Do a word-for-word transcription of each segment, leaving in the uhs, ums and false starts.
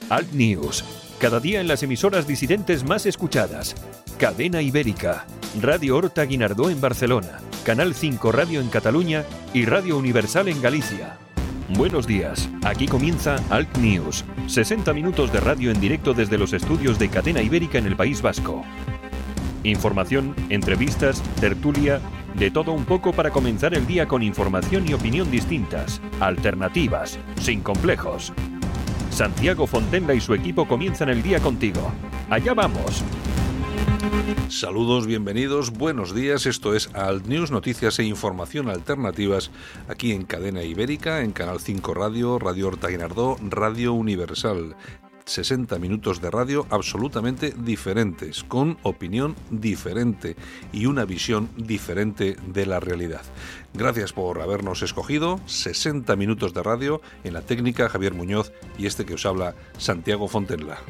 Alt News, cada día en las emisoras disidentes más escuchadas. Cadena Ibérica, Radio Horta Guinardó en Barcelona, Canal cinco Radio en Cataluña y Radio Universal en Galicia. Buenos días, aquí comienza Alt News, sesenta minutos de radio en directo desde los estudios de Cadena Ibérica en el País Vasco. Información, entrevistas, tertulia, de todo un poco para comenzar el día con información y opinión distintas, alternativas, sin complejos. Santiago Fontenla y su equipo comienzan el día contigo. ¡Allá vamos! Saludos, bienvenidos, buenos días. Esto es Alt News, noticias e información alternativas aquí en Cadena Ibérica, en Canal cinco Radio, Radio Horta Guinardó, Radio Universal. sesenta minutos de radio absolutamente diferentes, con opinión diferente y una visión diferente de la realidad. Gracias por habernos escogido. sesenta minutos de radio, en la técnica Javier Muñoz y este que os habla, Santiago Fontenla.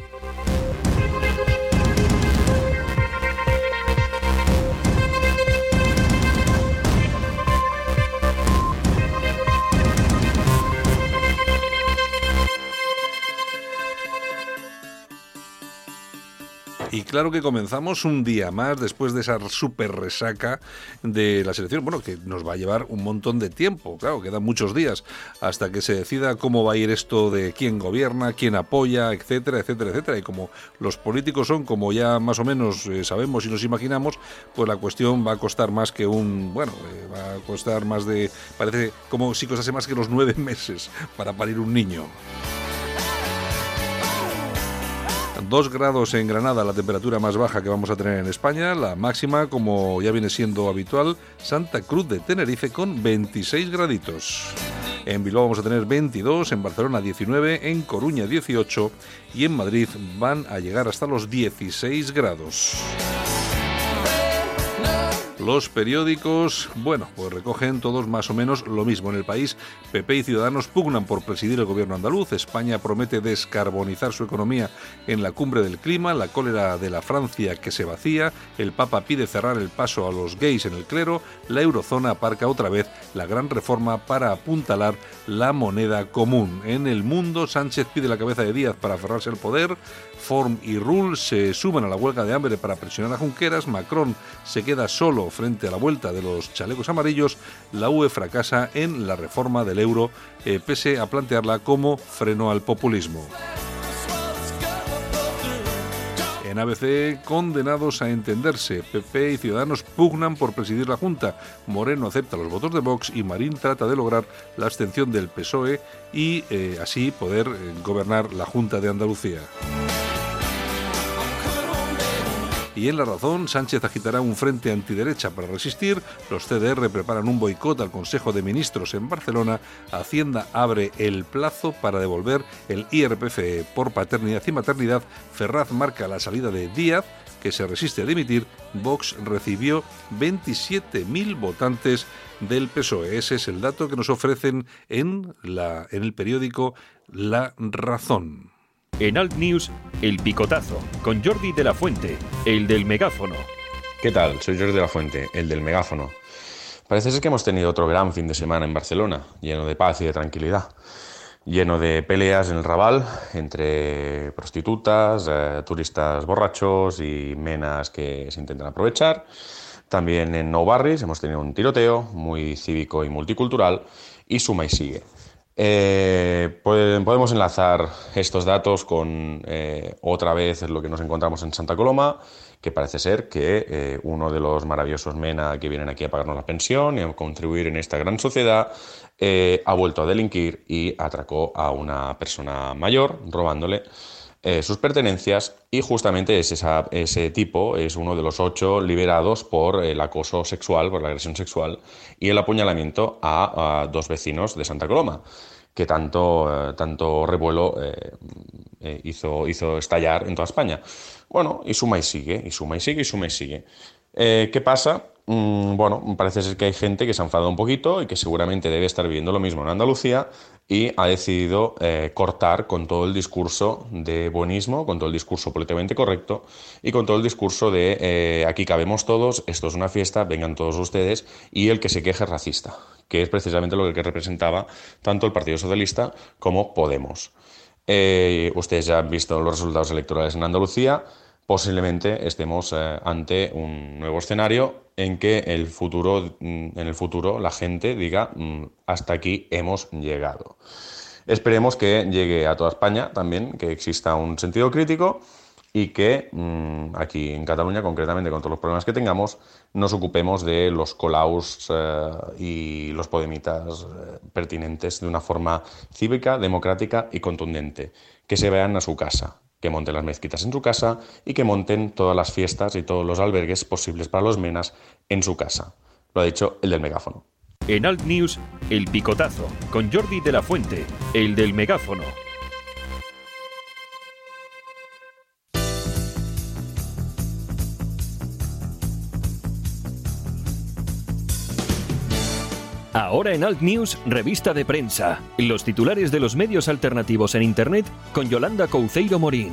Y claro que comenzamos un día más después de esa súper resaca de la selección, bueno, que nos va a llevar un montón de tiempo, claro, quedan muchos días hasta que se decida cómo va a ir esto de quién gobierna, quién apoya, etcétera, etcétera, etcétera. Y como los políticos son, como ya más o menos eh, sabemos y nos imaginamos, pues la cuestión va a costar más que un, bueno, eh, va a costar más de, parece como si costase más que los nueve meses para parir un niño. Dos grados en Granada, la temperatura más baja que vamos a tener en España. La máxima, como ya viene siendo habitual, Santa Cruz de Tenerife con veintiséis graditos. En Bilbao vamos a tener veintidós, en Barcelona diecinueve, en Coruña dieciocho y en Madrid van a llegar hasta los dieciséis grados. Los periódicos, bueno, pues recogen todos más o menos lo mismo. En El País, P P y Ciudadanos pugnan por presidir el gobierno andaluz. España promete descarbonizar su economía en la cumbre del clima. La cólera de la Francia que se vacía. El Papa pide cerrar el paso a los gays en el clero. La eurozona aparca otra vez la gran reforma para apuntalar la moneda común. En El Mundo, Sánchez pide la cabeza de Díaz para aferrarse al poder. Forn y Rull se suman a la huelga de hambre para presionar a Junqueras. Macron se queda solo frente a la vuelta de los chalecos amarillos. La U E fracasa en la reforma del euro, eh, pese a plantearla como freno al populismo. En A B C, condenados a entenderse. P P y Ciudadanos pugnan por presidir la Junta. Moreno acepta los votos de Vox y Marín trata de lograr la abstención del P S O E y eh, así poder eh, gobernar la Junta de Andalucía. Y en La Razón, Sánchez agitará un frente antiderecha para resistir. Los C D R preparan un boicot al Consejo de Ministros en Barcelona. Hacienda abre el plazo para devolver el I R P F por paternidad y maternidad. Ferraz marca la salida de Díaz, que se resiste a dimitir. Vox recibió veintisiete mil votantes del P S O E. Ese es el dato que nos ofrecen en, la, en el periódico La Razón. En Alt News, El Picotazo, con Jordi de la Fuente, el del megáfono. ¿Qué tal? Soy Jordi de la Fuente, el del megáfono. Parece ser que hemos tenido otro gran fin de semana en Barcelona, lleno de paz y de tranquilidad, lleno de peleas en el Raval entre prostitutas, eh, turistas borrachos y menas que se intentan aprovechar. También en Nou Barris hemos tenido un tiroteo muy cívico y multicultural, y suma y sigue. Eh, podemos enlazar estos datos con eh, otra vez lo que nos encontramos en Santa Coloma, que parece ser que eh, uno de los maravillosos MENA que vienen aquí a pagarnos la pensión y a contribuir en esta gran sociedad eh, ha vuelto a delinquir y atracó a una persona mayor robándole eh, sus pertenencias, y justamente es esa, ese tipo es uno de los ocho liberados por el acoso sexual, por la agresión sexual y el apuñalamiento a, a dos vecinos de Santa Coloma, que tanto, eh, tanto revuelo eh, eh, hizo, hizo estallar en toda España. Bueno, y suma y sigue, y suma y sigue, y suma y sigue. Eh, ¿Qué pasa? Mm, bueno, parece ser que hay gente que se ha enfadado un poquito y que seguramente debe estar viviendo lo mismo en Andalucía y ha decidido eh, cortar con todo el discurso de buenismo, con todo el discurso políticamente correcto y con todo el discurso de eh, aquí cabemos todos, esto es una fiesta, vengan todos ustedes, y el que se queje es racista, que es precisamente lo que representaba tanto el Partido Socialista como Podemos. Eh, ustedes ya han visto los resultados electorales en Andalucía. Posiblemente estemos eh, ante un nuevo escenario en que el futuro, en el futuro la gente diga hasta aquí hemos llegado. Esperemos que llegue a toda España también, que exista un sentido crítico y que mmm, aquí en Cataluña, concretamente con todos los problemas que tengamos, nos ocupemos de los colaus eh, y los podemitas eh, pertinentes de una forma cívica, democrática y contundente. Que se vayan a su casa, que monten las mezquitas en su casa y que monten todas las fiestas y todos los albergues posibles para los menas en su casa. Lo ha dicho el del megáfono. En Alt News, El Picotazo, con Jordi de la Fuente, el del megáfono. Ahora en Alt News, revista de prensa. Los titulares de los medios alternativos en Internet con Yolanda Couceiro Morín.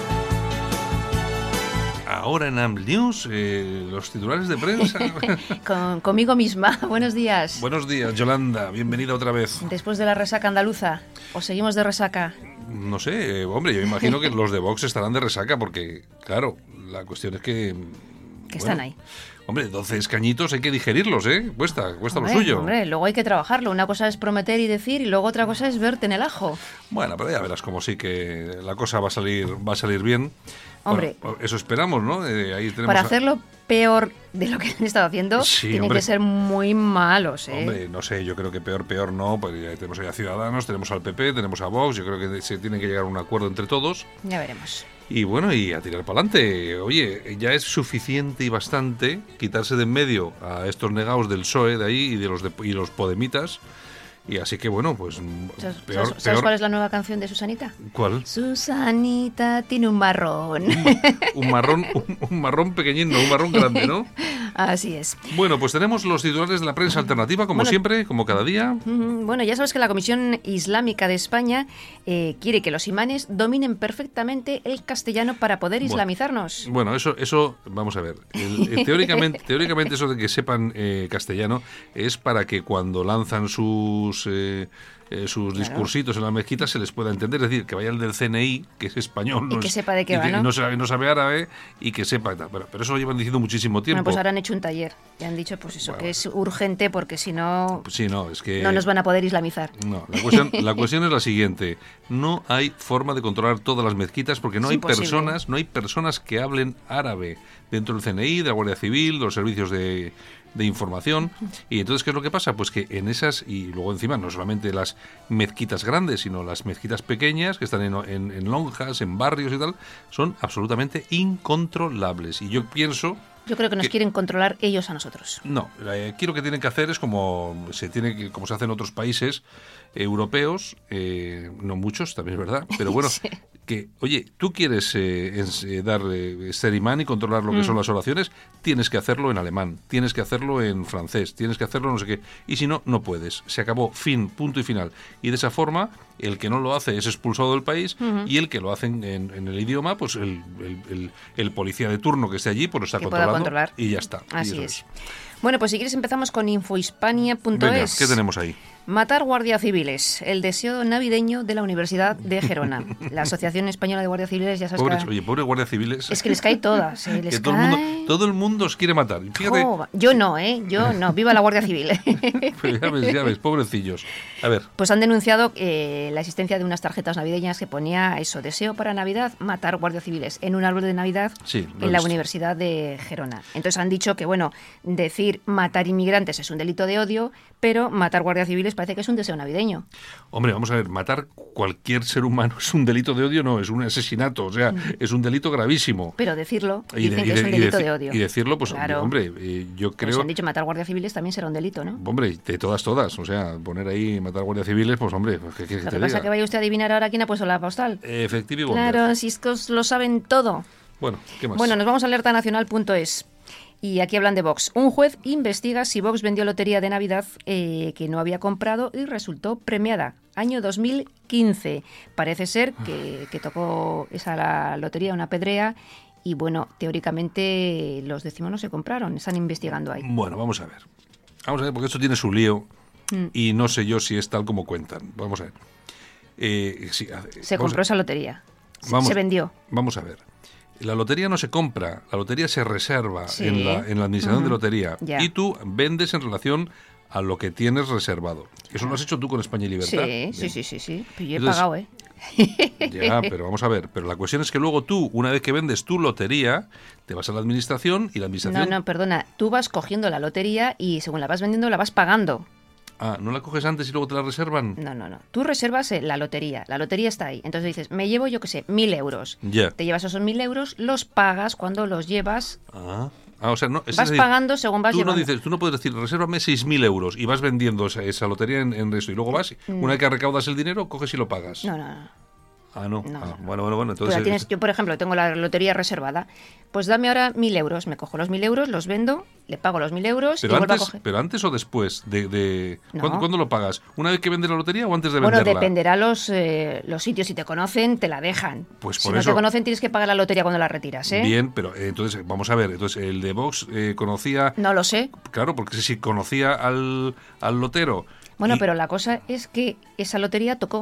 Ahora en Alt News, eh, los titulares de prensa. Con, conmigo misma. Buenos días. Buenos días, Yolanda. Bienvenida otra vez. Después de la resaca andaluza. ¿O seguimos de resaca? No sé, eh, hombre, yo imagino que los de Vox estarán de resaca porque, claro, la cuestión es que... Que bueno, están ahí. Hombre, doce escañitos hay que digerirlos, ¿eh? Cuesta, cuesta hombre, lo suyo. Hombre, luego hay que trabajarlo. Una cosa es prometer y decir y luego otra cosa es verte en el ajo. Bueno, pero ya verás como sí que la cosa va a salir, va a salir bien. Hombre. Bueno, eso esperamos, ¿no? Eh, ahí tenemos para a... hacerlo peor de lo que han estado haciendo, sí, tienen hombre. que ser muy malos, ¿eh? Hombre, no sé, yo creo que peor, peor no, pues ya tenemos ahí a Ciudadanos, tenemos al P P, tenemos a Vox, yo creo que se tiene que llegar a un acuerdo entre todos. Ya veremos. Y bueno, y a tirar para adelante. Oye, ya es suficiente y bastante quitarse de en medio a estos negados del P S O E de ahí y de los de, y los podemitas. Y así que bueno, pues ¿Sabes, peor, ¿sabes peor. cuál es la nueva canción de Susanita? ¿Cuál? Susanita tiene un marrón. Un marrón, un, un marrón pequeñín, no, un marrón grande, ¿no? Así es. Bueno, pues tenemos los titulares de la prensa alternativa, como Bueno, siempre, como cada día. Bueno, ya sabes que la Comisión Islámica de España eh, quiere que los imanes dominen perfectamente el castellano para poder Bueno, islamizarnos. Bueno, eso, eso vamos a ver. El, eh, teóricamente, teóricamente eso de que sepan eh, castellano es para que cuando lanzan sus eh, eh, sus Claro. discursitos en la mezquita se les pueda entender, es decir, que vaya el del C N I, que es español, Y no que es- sepa de qué y va, que ¿no? no sabe, no sabe árabe y que sepa. y tal. Pero, pero eso lo llevan diciendo muchísimo tiempo. Bueno, pues ahora han hecho un taller y han dicho pues eso, Bueno, que es urgente porque si no, Pues sí, no, es que no nos van a poder islamizar. No, la cuestión, la cuestión es la siguiente. No hay forma de controlar todas las mezquitas porque no Es hay imposible. personas, no hay personas que hablen árabe dentro del C N I, de la Guardia Civil, de los servicios de, de información. Y entonces, ¿qué es lo que pasa? Pues que en esas, y luego encima no solamente las mezquitas grandes, sino las mezquitas pequeñas que están en, en, en lonjas, en barrios y tal, son absolutamente incontrolables. Y yo pienso... Yo creo que nos que- quieren controlar ellos a nosotros. No, eh, aquí lo que tienen que hacer es como se tiene que, como se hace en otros países europeos, eh, no muchos, también es verdad, pero bueno, Sí. que, oye, tú quieres eh, ens- eh, dar eh, ser imán y controlar lo que Mm. son las oraciones, tienes que hacerlo en alemán, tienes que hacerlo en francés, tienes que hacerlo no sé qué, y si no, no puedes. Se acabó, fin, punto y final. Y de esa forma, el que no lo hace es expulsado del país y el que lo hace en, en- en el idioma, pues el, el- el- el policía de turno que esté allí, pues lo está Que pueda controlando controlar. y ya está. Y Así eso es. Bueno, pues si quieres empezamos con infohispania punto Venga, es. ¿qué tenemos ahí? Matar guardias civiles, el deseo navideño de la Universidad de Gerona. La Asociación Española de Guardias Civiles, ya sabes Pobres, que... oye, pobres guardias civiles. Es que les cae todas, eh, les que todo, el cae... mundo, todo el mundo os quiere matar. Y fíjate, Jo, yo no, ¿eh? Yo no. Viva la Guardia Civil. pero ya ves, ya ves, pobrecillos. A ver, Pues han denunciado eh, la existencia de unas tarjetas navideñas que ponía eso, deseo para Navidad, matar guardias civiles en un árbol de Navidad Sí, lo he en la visto. Universidad de Gerona. Entonces han dicho que, bueno, decir matar inmigrantes es un delito de odio, pero matar guardias civiles parece que es un deseo navideño. hombre, vamos a ver, matar cualquier ser humano es un delito de odio, no, es un asesinato, o sea, es un delito gravísimo. Pero decirlo, Y, de- dicen y que de- es un y delito deci- de odio. y decirlo, pues, Claro. hombre, eh, yo Pero si creo... han dicho matar guardias civiles también será un delito, ¿no? Hombre, de todas, todas. O sea, poner ahí matar guardias civiles, pues hombre, pues, ¿qué quieres Lo que que te pasa es diga? que vaya usted a adivinar ahora quién ha puesto la postal. Efectivo y Wonder. Claro, si es que os lo saben todo. Bueno, ¿qué más? Bueno, nos vamos a alerta nacional punto es. Y aquí hablan de Vox. Un juez investiga si Vox vendió lotería de Navidad eh, que no había comprado y resultó premiada. Año dos mil quince. Parece ser que, que tocó esa la lotería una pedrea y, bueno, teóricamente los décimos no se compraron. Están investigando ahí. Bueno, vamos a ver. Vamos a ver, porque esto tiene su lío y no sé yo si es tal como cuentan. Vamos a ver. Eh, sí, se compró a, esa lotería. Vamos, se vendió. Vamos a ver. La lotería no se compra, la lotería se reserva sí. en, la, en la administración uh-huh. de lotería. Ya. Y tú vendes en relación a lo que tienes reservado. Eso lo has hecho tú con España y Libertad. Sí, sí, sí, sí, sí. Yo he Entonces, pagado, ¿eh? Ya, pero vamos a ver. Pero la cuestión es que luego tú, una vez que vendes tu lotería, te vas a la administración y la administración... No, no, perdona. Tú vas cogiendo la lotería y según la vas vendiendo, la vas pagando. Ah, ¿no la coges antes y luego te la reservan? No, no, no. Tú reservas la lotería. La lotería está ahí. Entonces dices, me llevo, yo qué sé, mil euros. Ya. Yeah. Te llevas esos mil euros, los pagas cuando los llevas... Ah... Ah, o sea, no, es vas decir, pagando según vas tú llevando. No dices, tú no puedes decir, resérvame seis mil euros y vas vendiendo esa, esa lotería en, en eso y luego vas, mm. una vez que recaudas el dinero, coges y lo pagas. No, no, no. Ah, no. no, ah, no. Bueno, bueno, bueno. Entonces... Tienes, yo, por ejemplo, tengo la lotería reservada. Pues dame ahora mil euros. Me cojo los mil euros, los vendo, le pago los mil euros pero y antes, vuelvo a coger. ¿Pero antes o después? de, de... No. ¿Cuándo, ¿Cuándo lo pagas? ¿Una vez que vendes la lotería o antes de bueno, venderla? Bueno, dependerá los, eh, los sitios. Si te conocen, te la dejan. Pues si por no eso... te conocen, tienes que pagar la lotería cuando la retiras, ¿eh? Bien, pero eh, entonces, vamos a ver. Entonces, el de Vox eh, conocía... No lo sé. Claro, porque si conocía al, al lotero... Bueno, y... pero la cosa es que esa lotería tocó.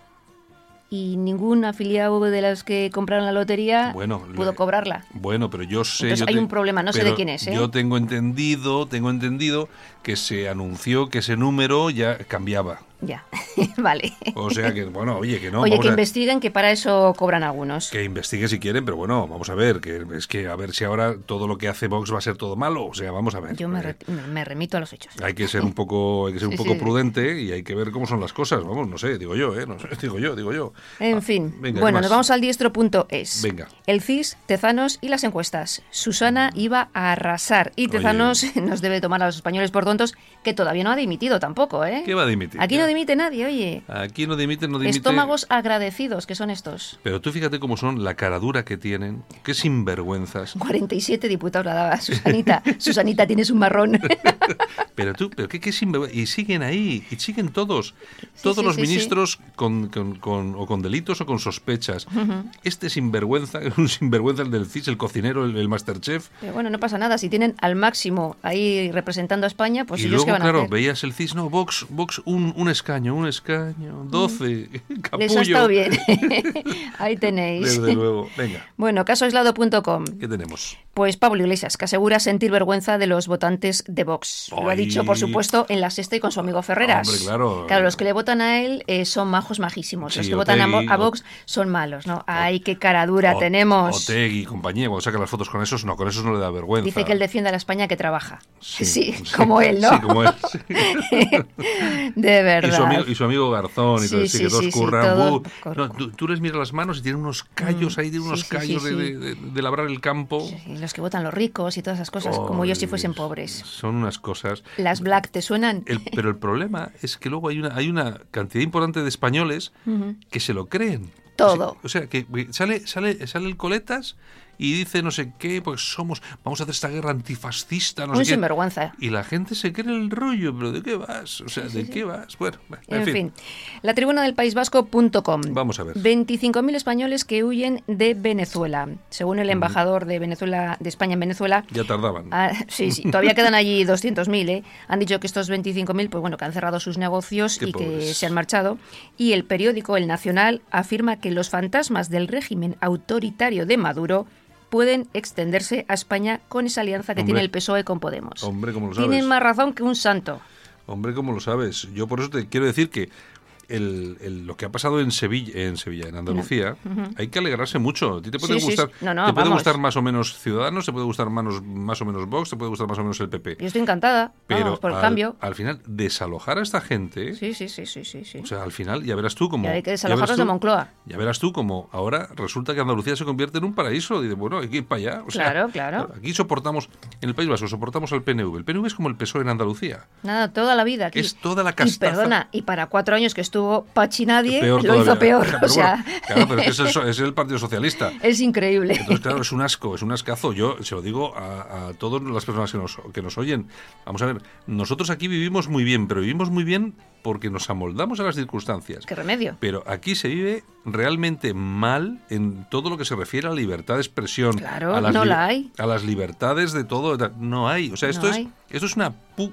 Y ningún afiliado de los que compraron la lotería bueno, pudo le, cobrarla. Bueno, pero yo sé... Entonces yo hay te, un problema, no sé de quién es, ¿eh? Yo tengo entendido, tengo entendido que se anunció que ese número ya cambiaba. Ya, vale. O sea que, bueno, oye, que no. Oye, vamos que a... investiguen, que para eso cobran algunos. Que investiguen si quieren, pero bueno, vamos a ver, que es que a ver si ahora todo lo que hace Vox va a ser todo malo. O sea, vamos a ver. Yo me, eh, re me remito a los hechos. Hay que ser un poco, hay que ser sí, un poco sí, prudente y hay que ver cómo son las cosas. Vamos, no sé, digo yo, ¿eh? No sé, digo yo, digo yo. En ah, fin, venga, bueno, nos vamos al diestro punto es. Venga. El C I S, Tezanos y las encuestas. Susana iba a arrasar y Tezanos oye. nos debe tomar a los españoles por tontos, que todavía no ha dimitido tampoco, ¿eh? ¿Qué va a dimitir? Aquí ¿Qué? no dimite nadie, oye. Aquí no dimite, no dimite. Estómagos agradecidos, que son estos. Pero tú fíjate cómo son, la caradura que tienen, qué sinvergüenzas. cuarenta y siete diputados la daba Susanita. Susanita, tienes un marrón. Pero tú, pero qué, qué sinvergüenza. Y siguen ahí, y siguen todos. Sí, todos sí, los sí, ministros sí. Con, con, con, o con delitos o con sospechas. Uh-huh. Este sinvergüenza, un sinvergüenza el del C I S, el cocinero, el, el Masterchef. Pero bueno, no pasa nada. Si tienen al máximo ahí representando a España, pues y ellos luego, qué van claro, a hacer. Veías el C I S, no, Vox, Vox un, un escaño, un escaño, doce, mm. capullo. Les ha estado bien. Ahí tenéis. Desde luego, venga. Bueno, caso aislado punto com. ¿Qué tenemos? Pues Pablo Iglesias, que asegura sentir vergüenza de los votantes de Vox. Ay. Lo ha dicho, por supuesto, en La Sexta y con su amigo Ferreras. Hombre, claro. Claro, los que le votan a él eh, son majos majísimos. Sí, los que Otegui, votan a, a Vox son malos, ¿no? ¡Ay, qué cara dura tenemos! Otegui y compañía, cuando saca las fotos con esos, no, con esos no le da vergüenza. Dice que él defiende a la España que trabaja. Sí, sí, sí como él, ¿no? Sí, como él. Sí. De verdad. Y su amigo, y su amigo Garzón y sí, todo eso, sí, que todos sí, curran. sí, todo... no, tú, tú les miras las manos y tienen unos callos mm, ahí, tienen unos sí, callos sí, sí, de, de, de, de labrar el campo. Sí, los que votan los ricos y todas esas cosas, oh, como ellos si fuesen pobres. Son unas cosas. ¿Las Black te suenan? El, pero el problema es que luego hay una, hay una cantidad importante de españoles uh-huh. que se lo creen. Todo. O sea, que sale, sale, sale el Coletas y dice no sé qué, pues somos, vamos a hacer esta guerra antifascista, no Muy sé qué. sinvergüenza. Y la gente se cree el rollo, pero ¿de qué vas? O sea, sí, ¿de sí, qué sí. vas? Bueno, en, en fin. fin. La tribuna del País Vasco punto com. Vamos a ver. veinticinco mil españoles que huyen de Venezuela. Según el embajador de Venezuela, de España en Venezuela. Ya tardaban. Ah, sí, sí, todavía quedan allí doscientos mil, ¿eh? Han dicho que estos veinticinco mil, pues bueno, que han cerrado sus negocios qué y pobres. que se han marchado. Y el periódico El Nacional afirma que los fantasmas del régimen autoritario de Maduro pueden extenderse a España con esa alianza que Hombre. tiene el P S O E con Podemos. Hombre, ¿cómo lo sabes? Tienen más razón que un santo. Hombre, ¿cómo lo sabes? Yo por eso te quiero decir que el, el, lo que ha pasado en Sevilla, en Sevilla, en Andalucía, no. uh-huh. hay que alegrarse mucho. ¿A ti te puede sí, gustar? Sí, sí. No, no, ¿Te puede vamos. gustar más o menos Ciudadanos? ¿Te puede gustar más, más o menos Vox? ¿Te puede gustar más o menos el P P? Yo estoy encantada. Pero vamos, por el al, cambio. al final, desalojar a esta gente... Sí, sí, sí, sí, sí, sí. O sea, al final, ya verás tú como... Y hay que desalojarlos de Moncloa. Ya verás tú como ahora resulta que Andalucía se convierte en un paraíso. Dice, bueno, hay que ir para allá. O sea, claro, claro. Aquí soportamos, en el País Vasco, soportamos al P N V. El P N V es como el P S O E en Andalucía. Nada, toda la vida aquí. Es toda la castaza. Y perdona, y para cuatro años que estuvo Pachi Nadie, peor lo hizo peor. Pero o sea... bueno, claro, pero es, el, es el Partido Socialista. Es increíble. Entonces, claro, es un asco, es un ascazo. Yo se lo digo a, a todas las personas que nos, que nos oyen. Vamos a ver, nosotros aquí vivimos muy bien, pero vivimos muy bien porque nos amoldamos a las circunstancias. ¿Qué remedio? Pero aquí se vive realmente mal en todo lo que se refiere a la libertad de expresión. Claro, a las no li- la hay. A las libertades de todo. No hay. O sea, esto, no es, hay. esto es una pu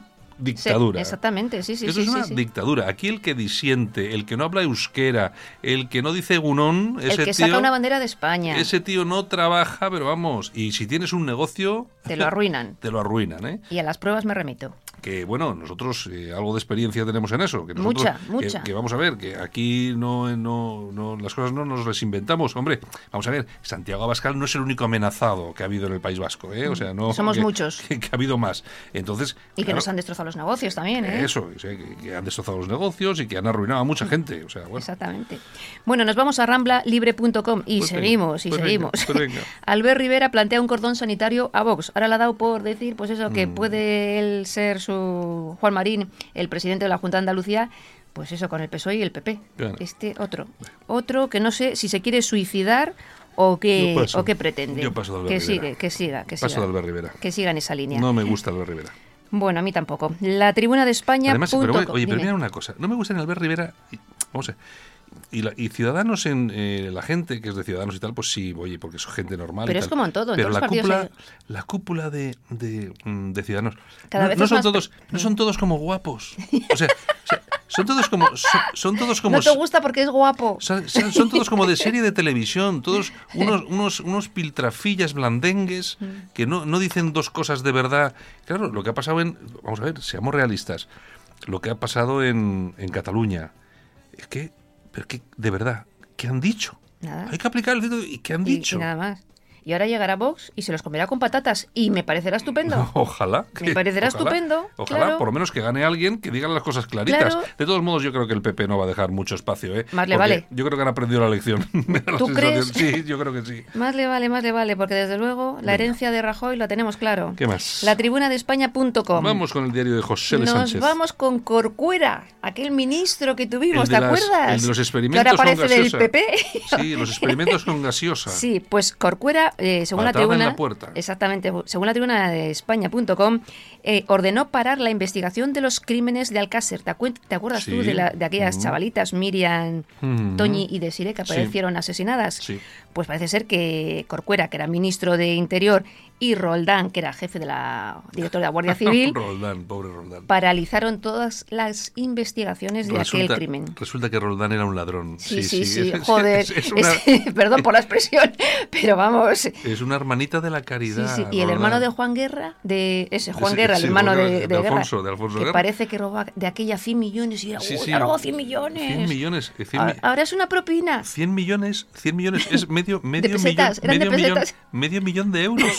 dictadura. Sí, exactamente, sí, sí. Eso sí, es una sí, sí. dictadura. Aquí el que disiente, el que no habla euskera, el que no dice gunón, ese El que tío, saca una bandera de España. Ese tío no trabaja, pero vamos, y si tienes un negocio... Te lo arruinan. Te lo arruinan, ¿eh? Y a las pruebas me remito. Que bueno, nosotros eh, algo de experiencia tenemos en eso. Que nosotros, mucha, mucha. Que, que vamos a ver, que aquí no, no, no las cosas no nos las inventamos. Hombre, vamos a ver, Santiago Abascal no es el único amenazado que ha habido en el País Vasco, ¿eh? O sea, no... Somos que, muchos. Que, que ha habido más. Entonces... Y que claro, nos han destrozado los negocios también, ¿eh? Eso, o sea, que, que han destrozado los negocios y que han arruinado a mucha gente. O sea, bueno. Exactamente. Bueno, nos vamos a rambla libre punto com y Pues seguimos, venga, y pues seguimos. venga, pues venga. Albert Rivera plantea un cordón sanitario a Vox. Ahora le ha dado por decir, pues eso, que Mm. puede él ser su Juan Marín, el presidente de la Junta de Andalucía, pues eso, con el P S O E y el P P. Claro. Este otro. Otro que no sé si se quiere suicidar o qué, Yo paso. o qué pretende. Yo paso de Albert que Rivera. sigue, que siga, que Paso siga. de Albert Rivera. Que siga en esa línea. No me gusta Albert Rivera. Bueno, a mí tampoco. La tribuna de España. Además, pero, punto com. oye, pero Dime. mira una cosa. No me gusta en Albert Rivera... y- Vamos a ver. Y, la- y Ciudadanos, en eh, la gente que es de Ciudadanos y tal, pues sí, oye, porque es gente normal. Pero y es tal. como en todo, en Pero todos la los partidos cúpula, hay- la cúpula de, de, mm, de Ciudadanos Cada no, vez no es son más todos, pe- no son todos como guapos. O sea, o sea, son todos como, son, son todos como, No te gusta porque es guapo. son, son- son todos como de serie de televisión, todos unos, unos, unos piltrafillas blandengues que no, no dicen dos cosas de verdad. Claro, lo que ha pasado en, vamos a ver, seamos realistas, lo que ha pasado en, en Cataluña, es que, pero que, de verdad, ¿qué han dicho? Nada. Hay que aplicar el dedo y ¿qué han Y- dicho? Y, nada más. Y ahora llegará Vox y se los comerá con patatas. Y me parecerá estupendo. Ojalá. Me que- parecerá ojalá, estupendo, Ojalá, claro. por lo menos que gane alguien que diga las cosas claritas. Claro. De todos modos, yo creo que el P P no va a dejar mucho espacio, ¿eh? Más le Porque vale. Yo creo que han aprendido la lección. Me da la ¿Tú sensación. crees? Sí, yo creo que sí. Más le vale, más le vale, porque desde luego la Venga. herencia de Rajoy la tenemos claro. ¿Qué más? La tribuna de España punto com. Vamos con el diario de José L. Nos Sánchez. vamos con Corcuera, aquel ministro que tuvimos, El de ¿te las- acuerdas? el de los Que experimentos ahora con parece del gaseosa. P P. Sí, los experimentos con gaseosa. Sí, pues Corcuera, eh, según Patada la en tribuna, la puerta. exactamente, según la tribuna de España punto com, eh, ordenó parar la investigación de los crímenes de Alcácer. ¿Te, acuer- te acuerdas Sí. tú de, la- de aquellas Mm. chavalitas, Miriam, Mm. Toñi y Desiree, que Sí. aparecieron asesinadas? Sí. Pues parece ser que Corcuera, que era ministro de Interior, y Roldán, que era jefe de la director de la Guardia Civil, Roldán, pobre Roldán. paralizaron todas las investigaciones de aquel crimen. Resulta que Roldán era un ladrón. Sí, sí, sí, Es- joder. Es, es una, Es- perdón por la expresión, pero vamos. es una hermanita de la Sí, caridad. sí. Y el Roldán. hermano de Juan Guerra, de ese Juan Ese- Guerra, sí, el hermano Juan de, Guerra, de de Guerra, Alfonso, de Alfonso que Guerra. parece que roba de aquella cien millones y era, Sí, uy, sí. ha robado cien millones. cien millones. eh, cien Ahora, mi- ahora es una propina. cien millones, cien millones es medio, medio pesetas, millón, eran de medio millón, pesetas. medio millón de euros.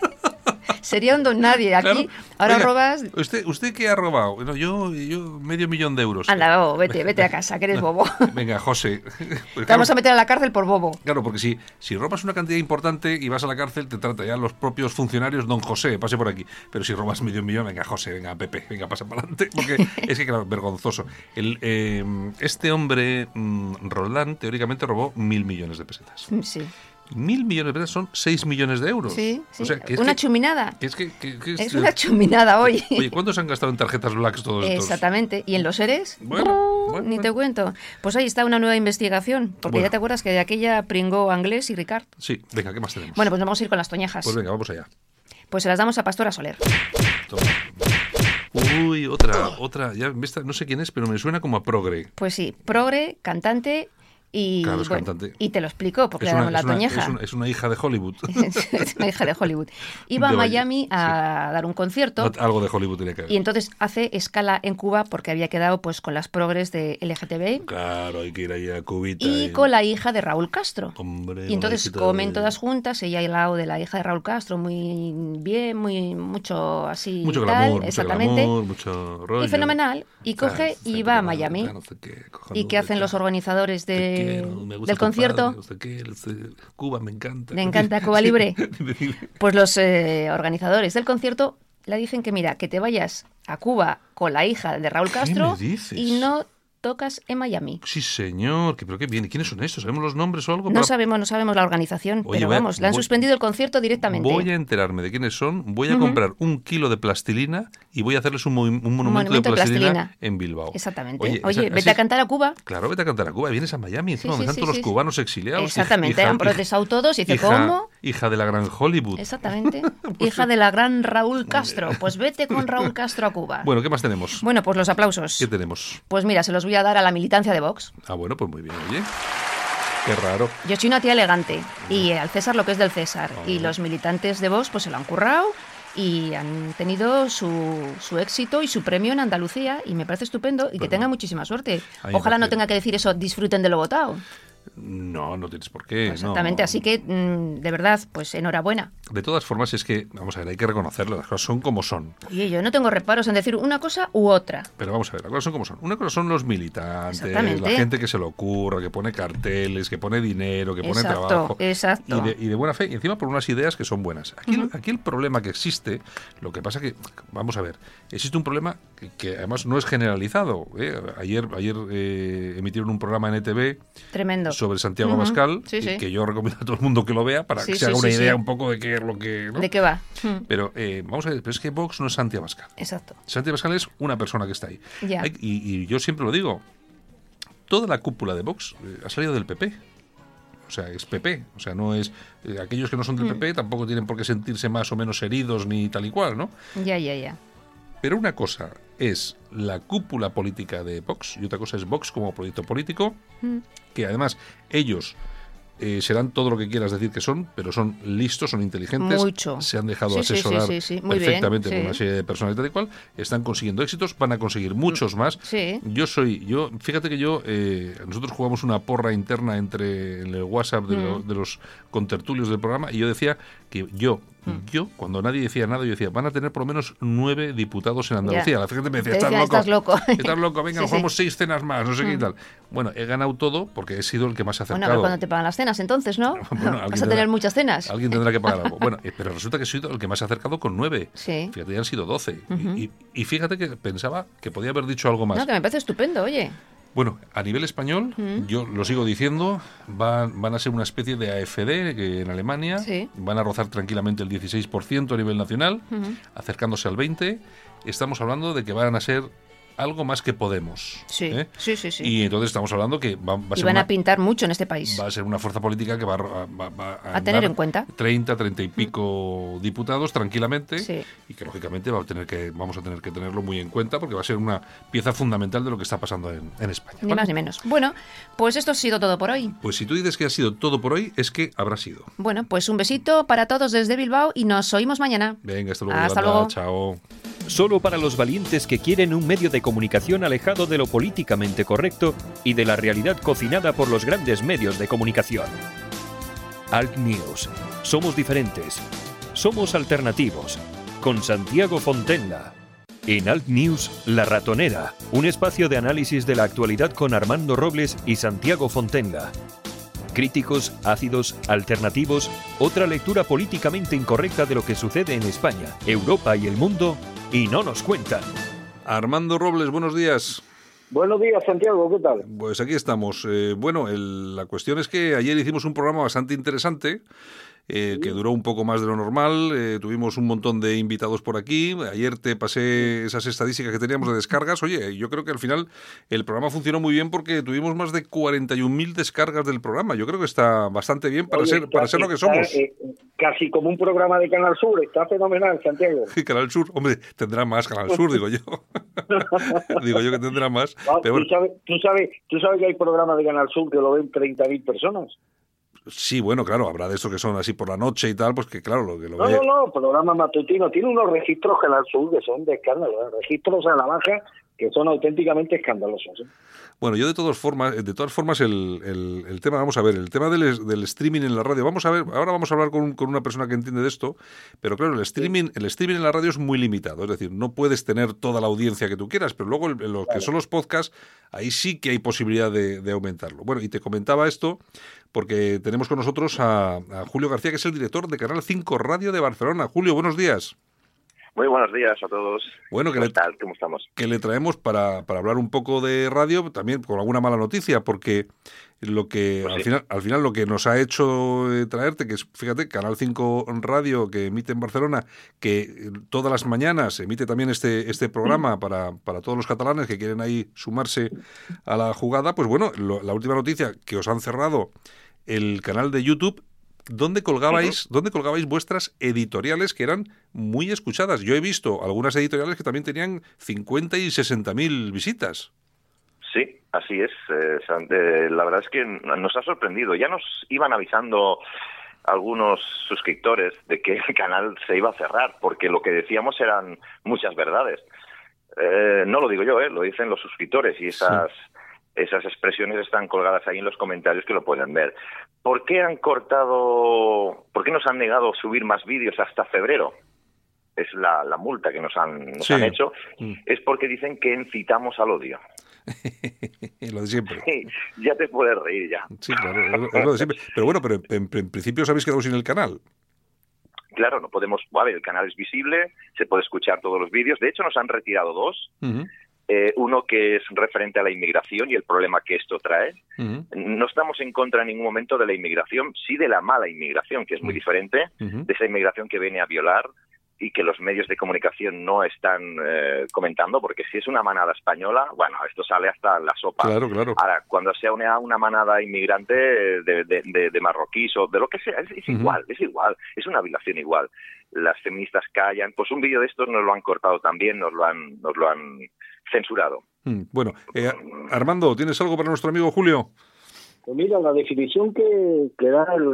Sería un don nadie. Aquí Claro. ahora Oiga, robas. ¿Usted, usted qué ha robado? Bueno, yo, yo medio millón de euros. Anda, bobo, vete, vete a casa, que eres bobo. Venga, José. Te vamos a meter a la cárcel por bobo. Claro, porque si, si robas una cantidad importante y vas a la cárcel, te trata ya los propios funcionarios, don José, pase por aquí. Pero si robas medio millón, venga, José, venga, Pepe, venga, pasa para adelante. Porque es que, claro, vergonzoso. El, eh, este hombre, mm, Roldán, teóricamente robó mil millones de pesetas. Sí, Mil millones de pesetas son seis millones de euros. sí, sí. O sea, que es una que- chuminada. que es que, que- que Es una chuminada hoy. Oye, ¿cuántos se han gastado en tarjetas Blacks todos estos? Exactamente. ¿Y en los seres? Bueno, ¡Oh! bueno, Ni bueno. te cuento. Pues ahí está una nueva investigación. Porque Bueno. ya te acuerdas que de aquella pringó Anglés y Ricard. Sí, venga, ¿qué más tenemos? Bueno, pues vamos a ir con las toñejas. Pues venga, vamos allá. Pues se las damos a Pastora Soler. Toma. Uy, otra, otra, ya, esta, no sé quién es, pero me suena como a progre. Pues sí, progre, cantante y... Claro, es bueno, cantante. y te lo explico porque Es le una, damos la es una- toñeja. es una- es una hija de Hollywood. Es una hija de Hollywood. Iba De a Valle, Miami a dar un concierto. Algo de Hollywood tenía que ver. Y entonces hace escala en Cuba porque había quedado pues con las progres de L G T B Claro, hay que ir ahí a Cubita. y con la hija de Raúl Castro. Hombre, Y entonces pobrecita comen de- todas juntas, ella al lado de la hija de Raúl Castro, muy bien, muy mucho así Mucho tal, glamour, mucho exactamente. glamour, mucho rollo. Y fenomenal. Y coge Claro, y va a claro, Miami. claro, no sé qué, cojonudo, ¿Y qué hacen los claro. organizadores Te de, quiero, me gusta del tu concierto? padre, no sé qué, el- el- Cuba me encanta. ¿Le encanta Cuba Libre? Dime, dime. Pues los eh, organizadores del concierto le dicen que mira, que te vayas a Cuba con la hija de Raúl Castro me dices? y no tocas en Miami. Sí, señor, que, pero qué bien. ¿Y quiénes son estos? ¿Sabemos los nombres o algo? No Para- sabemos, no sabemos la organización, Oye, pero voy a- vamos, le han voy- suspendido el concierto directamente. Voy a enterarme de quiénes son, voy a Ujú. comprar un kilo de plastilina y voy a hacerles un, movi- un monumento, monumento de, de plastilina plastilina. en Bilbao. Exactamente. Oye, Oye, esa- vete así a es- cantar a Cuba. Claro, vete a cantar a Cuba, vienes a Miami, encima Sí, donde sí, están sí, todos sí, los sí. cubanos exiliados. Exactamente, hija- han hija- protestado todos y dice, hija- ¿cómo? Hija de la gran Hollywood. Exactamente. Pues hija de la gran Raúl Castro. Pues vete con Raúl Castro a Cuba. Bueno, ¿qué más tenemos? Bueno, pues los aplausos. ¿Qué tenemos? Pues mira, se los voy a dar a la militancia de Vox. Ah, bueno, pues muy bien, oye. Qué raro. Yo soy una tía elegante y al César lo que es del César. Oh. Y los militantes de Vox pues se lo han currado y han tenido su, su éxito y su premio en Andalucía y me parece estupendo y que Bueno, tengan muchísima suerte. ahí Ojalá no parece. tenga que decir eso, disfruten de lo votado. No, no tienes por qué. Exactamente, no. así que mm, de verdad, pues enhorabuena. De todas formas, es que, vamos a ver, hay que reconocerlo, las cosas son como son. Oye, yo no tengo reparos en decir una cosa u otra. Pero vamos a ver, las cosas son como son. Una cosa son los militantes, Exactamente. la gente que se lo ocurra, que pone carteles, que pone dinero, que pone Exacto, trabajo. exacto. Y de, y de buena fe, y encima por unas ideas que son buenas. Aquí, Ujú. aquí el problema que existe, lo que pasa que, vamos a ver, existe un problema que, que además no es generalizado. ¿eh? Ayer, ayer eh, emitieron un programa en E T V Tremendo. sobre Santiago Ujú. Abascal, Sí, sí. que yo recomiendo a todo el mundo que lo vea para Sí, que se sí, haga una sí, idea sí. un poco de qué es lo que... ¿no? ¿De qué va? Mm, Pero eh, vamos a ver, pero es que Vox no es Santi Abascal. Exacto. Santi Abascal es una persona que está ahí. Ya. Hay- y, y yo siempre lo digo, toda la cúpula de Vox eh, ha salido del P P. O sea, es P P. O sea, no es... eh, aquellos que no son del Mm. P P tampoco tienen por qué sentirse más o menos heridos ni tal y cual, ¿no? Ya, ya, ya. Pero una cosa es la cúpula política de Vox y otra cosa es Vox como proyecto político, Mm. que además ellos eh, serán todo lo que quieras decir que son, pero son listos, son inteligentes, Mucho. se han dejado Sí, sí, asesorar sí, sí, sí. Muy bien, perfectamente por sí. una serie de personas y tal y cual, están consiguiendo éxitos, van a conseguir muchos más. Sí. Yo soy, yo, fíjate que yo, eh, nosotros jugamos una porra interna entre en el WhatsApp de, Mm. lo- de los contertulios del programa y yo decía que yo, Mm. yo, cuando nadie decía nada, yo decía, van a tener por lo menos nueve diputados en Andalucía. Ya. La gente me decía, Te estás decían, loco, "Estás loco". estás loco, venga, Sí, nos sí. jugamos seis cenas más, no sé qué y Mm. tal. Bueno, he ganado todo porque he sido el que más se ha Bueno, acercado. a ver cuándo te pagan las cenas entonces, ¿no? Bueno, Vas alguien a tener tendrá- muchas cenas. Alguien tendrá que pagar algo. Bueno, eh, pero resulta que he sido el que más se ha acercado con nueve. Sí. Fíjate, ya han sido doce. Y- Ujú. y, y fíjate que pensaba que podía haber dicho algo más. No, que me parece estupendo, oye. Bueno, a nivel español, Mm. yo lo sigo diciendo, van, van a ser una especie de A F D que en Alemania, Sí. van a rozar tranquilamente el dieciséis por ciento a nivel nacional, Ujú. acercándose al veinte por ciento. Estamos hablando de que van a ser algo más que Podemos. Sí, ¿eh? sí, sí, sí. Y entonces estamos hablando que va, va a Y ser van una, a pintar mucho en este país. va a ser una fuerza política que va, a- va- va A tener andar en cuenta. treinta, treinta y pico diputados tranquilamente Sí. y que lógicamente va a tener que, vamos a tener que tenerlo muy en cuenta porque va a ser una pieza fundamental de lo que está pasando en, en España. Ni ¿vale? más ni menos. Bueno, pues esto ha sido todo por hoy. Pues si tú dices que ha sido todo por hoy, es que habrá sido. Bueno, pues un besito para todos desde Bilbao y nos oímos mañana. Venga, hasta luego. Hasta Yolanda. luego. Chao. Solo para los valientes que quieren un medio de comunicación alejado de lo políticamente correcto y de la realidad cocinada por los grandes medios de comunicación. Alt News. Somos diferentes. Somos alternativos. Con Santiago Fontenla. En Alt News, La Ratonera. Un espacio de análisis de la actualidad con Armando Robles y Santiago Fontenla. Críticos, ácidos, alternativos, otra lectura políticamente incorrecta de lo que sucede en España, Europa y el mundo, y no nos cuentan. Armando Robles, buenos días. Buenos días, Santiago, ¿qué tal? Pues aquí estamos. Eh, bueno, el- la cuestión es que ayer hicimos un programa bastante interesante, eh, que duró un poco más de lo normal. Eh, tuvimos un montón de invitados por aquí. Ayer te pasé esas estadísticas que teníamos de descargas. Oye, yo creo que al final el programa funcionó muy bien porque tuvimos más de cuarenta y un mil descargas del programa. Yo creo que está bastante bien para Oye, ser para está- ser lo que está, somos. eh, casi como un programa de Canal Sur, está fenomenal, Santiago. Canal Sur, hombre, tendrá más Canal Sur, digo yo. digo yo que tendrá más. Ah, Pero ¿tú, bueno, sabes, tú, sabes, tú sabes que hay programas de Canal Sur que lo ven treinta mil personas. sí, bueno, claro, habrá de estos que son así por la noche y tal, pues que claro, lo que lo No, ve- no, no, programas matutinos. Tiene unos registros Canal Sur que son de escándalo, ¿eh? Registros a la baja que son auténticamente escandalosos. ¿eh? Bueno, yo de todas formas, de todas formas el, el, el tema, vamos a ver, el tema del, del streaming en la radio, vamos a ver, ahora vamos a hablar con, con una persona que entiende de esto, pero claro, el streaming, el streaming en la radio es muy limitado, es decir, no puedes tener toda la audiencia que tú quieras, pero luego en lo que son los podcasts, ahí sí que hay posibilidad de, de aumentarlo. Bueno, y te comentaba esto porque tenemos con nosotros a, a Julio García, que es el director de Canal cinco Radio de Barcelona. Julio, buenos días. Muy buenos días a todos. Bueno, que ¿Cómo le, tal? ¿Cómo estamos? que le traemos para, para hablar un poco de radio, también con alguna mala noticia, porque lo que Pues al sí. final al final lo que nos ha hecho eh, traerte, que es, fíjate, Canal cinco Radio, que emite en Barcelona, que eh, todas las mañanas emite también este este programa para, para todos los catalanes que quieren ahí sumarse a la jugada, pues bueno, lo- la última noticia, que os han cerrado el canal de YouTube, ¿dónde colgabais, uh-huh. ¿dónde colgabais vuestras editoriales que eran muy escuchadas? Yo he visto algunas editoriales que también tenían cincuenta y sesenta mil visitas. Sí, así es. Eh, la verdad es que nos ha sorprendido. Ya nos iban avisando algunos suscriptores de que el canal se iba a cerrar, porque lo que decíamos eran muchas verdades. Eh, no lo digo yo, eh, lo dicen los suscriptores, y esas, sí. esas expresiones están colgadas ahí en los comentarios que lo pueden ver. ¿Por qué han cortado, por qué nos han negado subir más vídeos hasta febrero? Es la, la multa que nos han, nos sí. han hecho. Mm. Es porque dicen que incitamos al odio. Lo de siempre. Sí, ya te puedes reír ya. Sí, claro, es lo de siempre. Pero bueno, pero en, en principio os habéis quedado sin el canal. Claro, no podemos... A ver, el canal es visible, se puede escuchar todos los vídeos. De hecho, nos han retirado dos. Uh-huh. Eh, uno que es referente a la inmigración y el problema que esto trae. Uh-huh. No estamos en contra en ningún momento de la inmigración, sí de la mala inmigración, que es muy uh-huh. diferente, uh-huh. de esa inmigración que viene a violar y que los medios de comunicación no están eh, comentando, porque si es una manada española, bueno, esto sale hasta en la sopa. Claro, claro. Ahora, cuando sea una, una manada inmigrante de, de, de, de marroquíes o de lo que sea, es, es uh-huh. igual, es igual, es una violación igual. Las feministas callan, pues un vídeo de estos nos lo han cortado también, nos lo han, nos lo han censurado. Mm, bueno, eh, Armando, ¿tienes algo para nuestro amigo Julio? Pues mira, la definición que, que da el,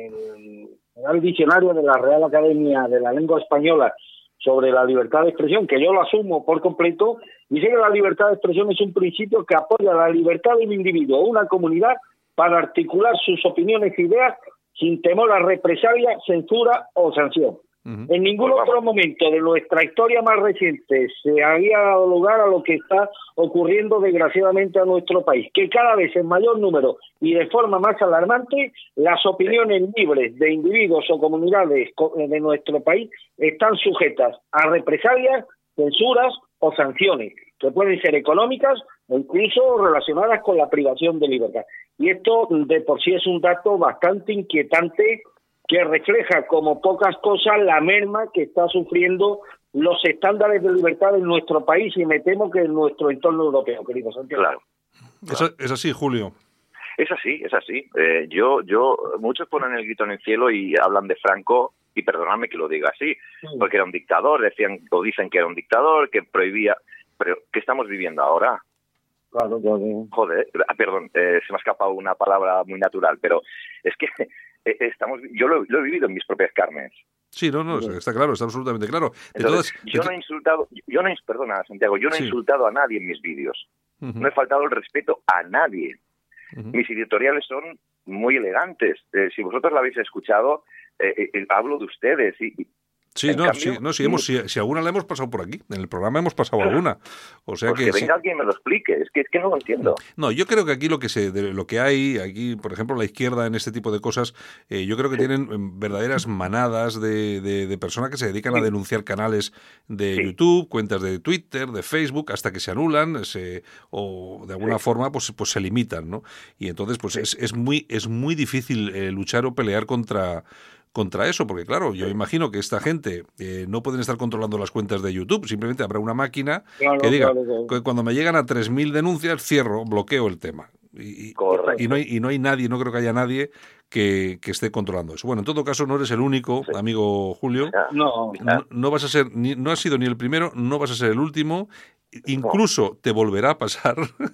el el diccionario de la Real Academia de la Lengua Española sobre la libertad de expresión, que yo lo asumo por completo, dice que la libertad de expresión es un principio que apoya la libertad de un individuo o una comunidad para articular sus opiniones e ideas sin temor a represalia, censura o sanción. Uh-huh. En ningún otro momento de nuestra historia más reciente se había dado lugar a lo que está ocurriendo desgraciadamente a nuestro país, que cada vez en mayor número y de forma más alarmante las opiniones libres de individuos o comunidades de nuestro país están sujetas a represalias, censuras o sanciones, que pueden ser económicas o incluso relacionadas con la privación de libertad. Y esto de por sí es un dato bastante inquietante, que refleja como pocas cosas la merma que está sufriendo los estándares de libertad en nuestro país y me temo que en nuestro entorno europeo, querido Santiago. Claro. Es, es así, Julio. Es así, es así. Eh, yo, yo, muchos ponen el grito en el cielo y hablan de Franco, y perdonadme que lo diga así, sí. porque era un dictador, decían o dicen que era un dictador, que prohibía... Pero, ¿qué estamos viviendo ahora? Claro, claro. Joder, ah, perdón, eh, se me ha escapado una palabra muy natural, pero es que eh, estamos, yo lo, lo he vivido en mis propias carnes. Sí, no, no, está claro, está absolutamente claro. De Entonces, todas, yo de... no he insultado, yo no, perdona, Santiago, yo no sí. he insultado a nadie en mis vídeos. Uh-huh. No he faltado el respeto a nadie. Uh-huh. Mis editoriales son muy elegantes. Eh, si vosotros la habéis escuchado, eh, eh, hablo de ustedes y... Sí, no, cambio, sí, no, si, hemos, si, si alguna la hemos pasado por aquí, en el programa hemos pasado alguna. O sea pues que, que venga sí. alguien y me lo explique, es que, es que no lo entiendo. No, yo creo que aquí lo que se, de, lo que hay, aquí, por ejemplo, la izquierda en este tipo de cosas, eh, yo creo que sí. tienen verdaderas manadas de, de, de personas que se dedican sí. a denunciar canales de sí. YouTube, cuentas de Twitter, de Facebook, hasta que se anulan, se, o de alguna sí. forma pues, pues se limitan, ¿no? Y entonces pues sí. es, es muy, es muy difícil eh, luchar o pelear contra contra eso, porque claro, yo imagino que esta gente eh, no pueden estar controlando las cuentas de YouTube, simplemente habrá una máquina claro, que diga, claro, claro. que cuando me llegan a tres mil denuncias, cierro, bloqueo el tema. Y, y, no hay, y no hay nadie, no creo que haya nadie que, que esté controlando eso. Bueno, en todo caso, no eres el único, sí. amigo Julio. No, no, no vas a ser, ni, no has sido ni el primero, no vas a ser el último. Incluso te volverá a pasar.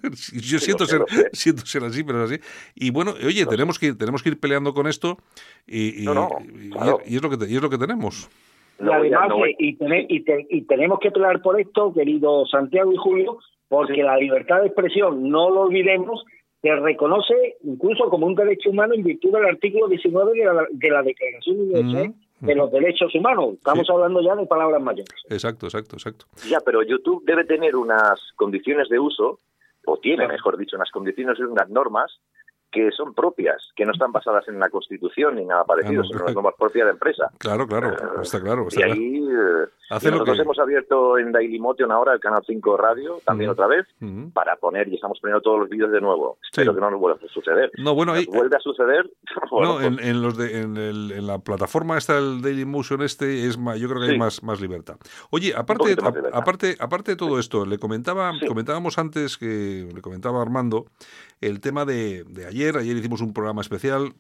Yo siento ser, siento ser así, pero es así. Y bueno, oye, no. tenemos que ir, tenemos que ir peleando con esto y, y, no, no, y, claro. y es lo que te, y es lo que tenemos. Y además, no, y, ten, y, ten, y tenemos que pelear por esto, querido Santiago y Julio, porque sí. la libertad de expresión, no lo olvidemos, se reconoce incluso como un derecho humano en virtud del artículo diecinueve de la, de la Declaración Universal mm. de los Derechos Humanos. Estamos sí. hablando ya de palabras mayores. Exacto, exacto, exacto. Ya, pero YouTube debe tener unas condiciones de uso, o tiene, claro. mejor dicho, unas condiciones y unas normas que son propias, que no están basadas en la Constitución ni nada parecido, ah, no, sino las normas propias de empresa. Claro, claro, uh, está claro. Está y ahí uh, y nosotros que... hemos abierto en Dailymotion ahora el Canal cinco Radio, también uh-huh. otra vez, uh-huh. para poner, y estamos poniendo todos los vídeos de nuevo. Espero sí. que no nos vuelva a suceder. No, bueno, ahí... Si nos vuelve a suceder... bueno, no, en, en, los de, en, el, en la plataforma esta, el Dailymotion este, es más, yo creo que sí. hay más, más libertad. Oye, aparte, a, libertad. aparte, aparte de todo esto, le comentaba, sí. comentábamos antes, que le comentaba Armando, el tema de, de ayer, ayer hicimos un programa especial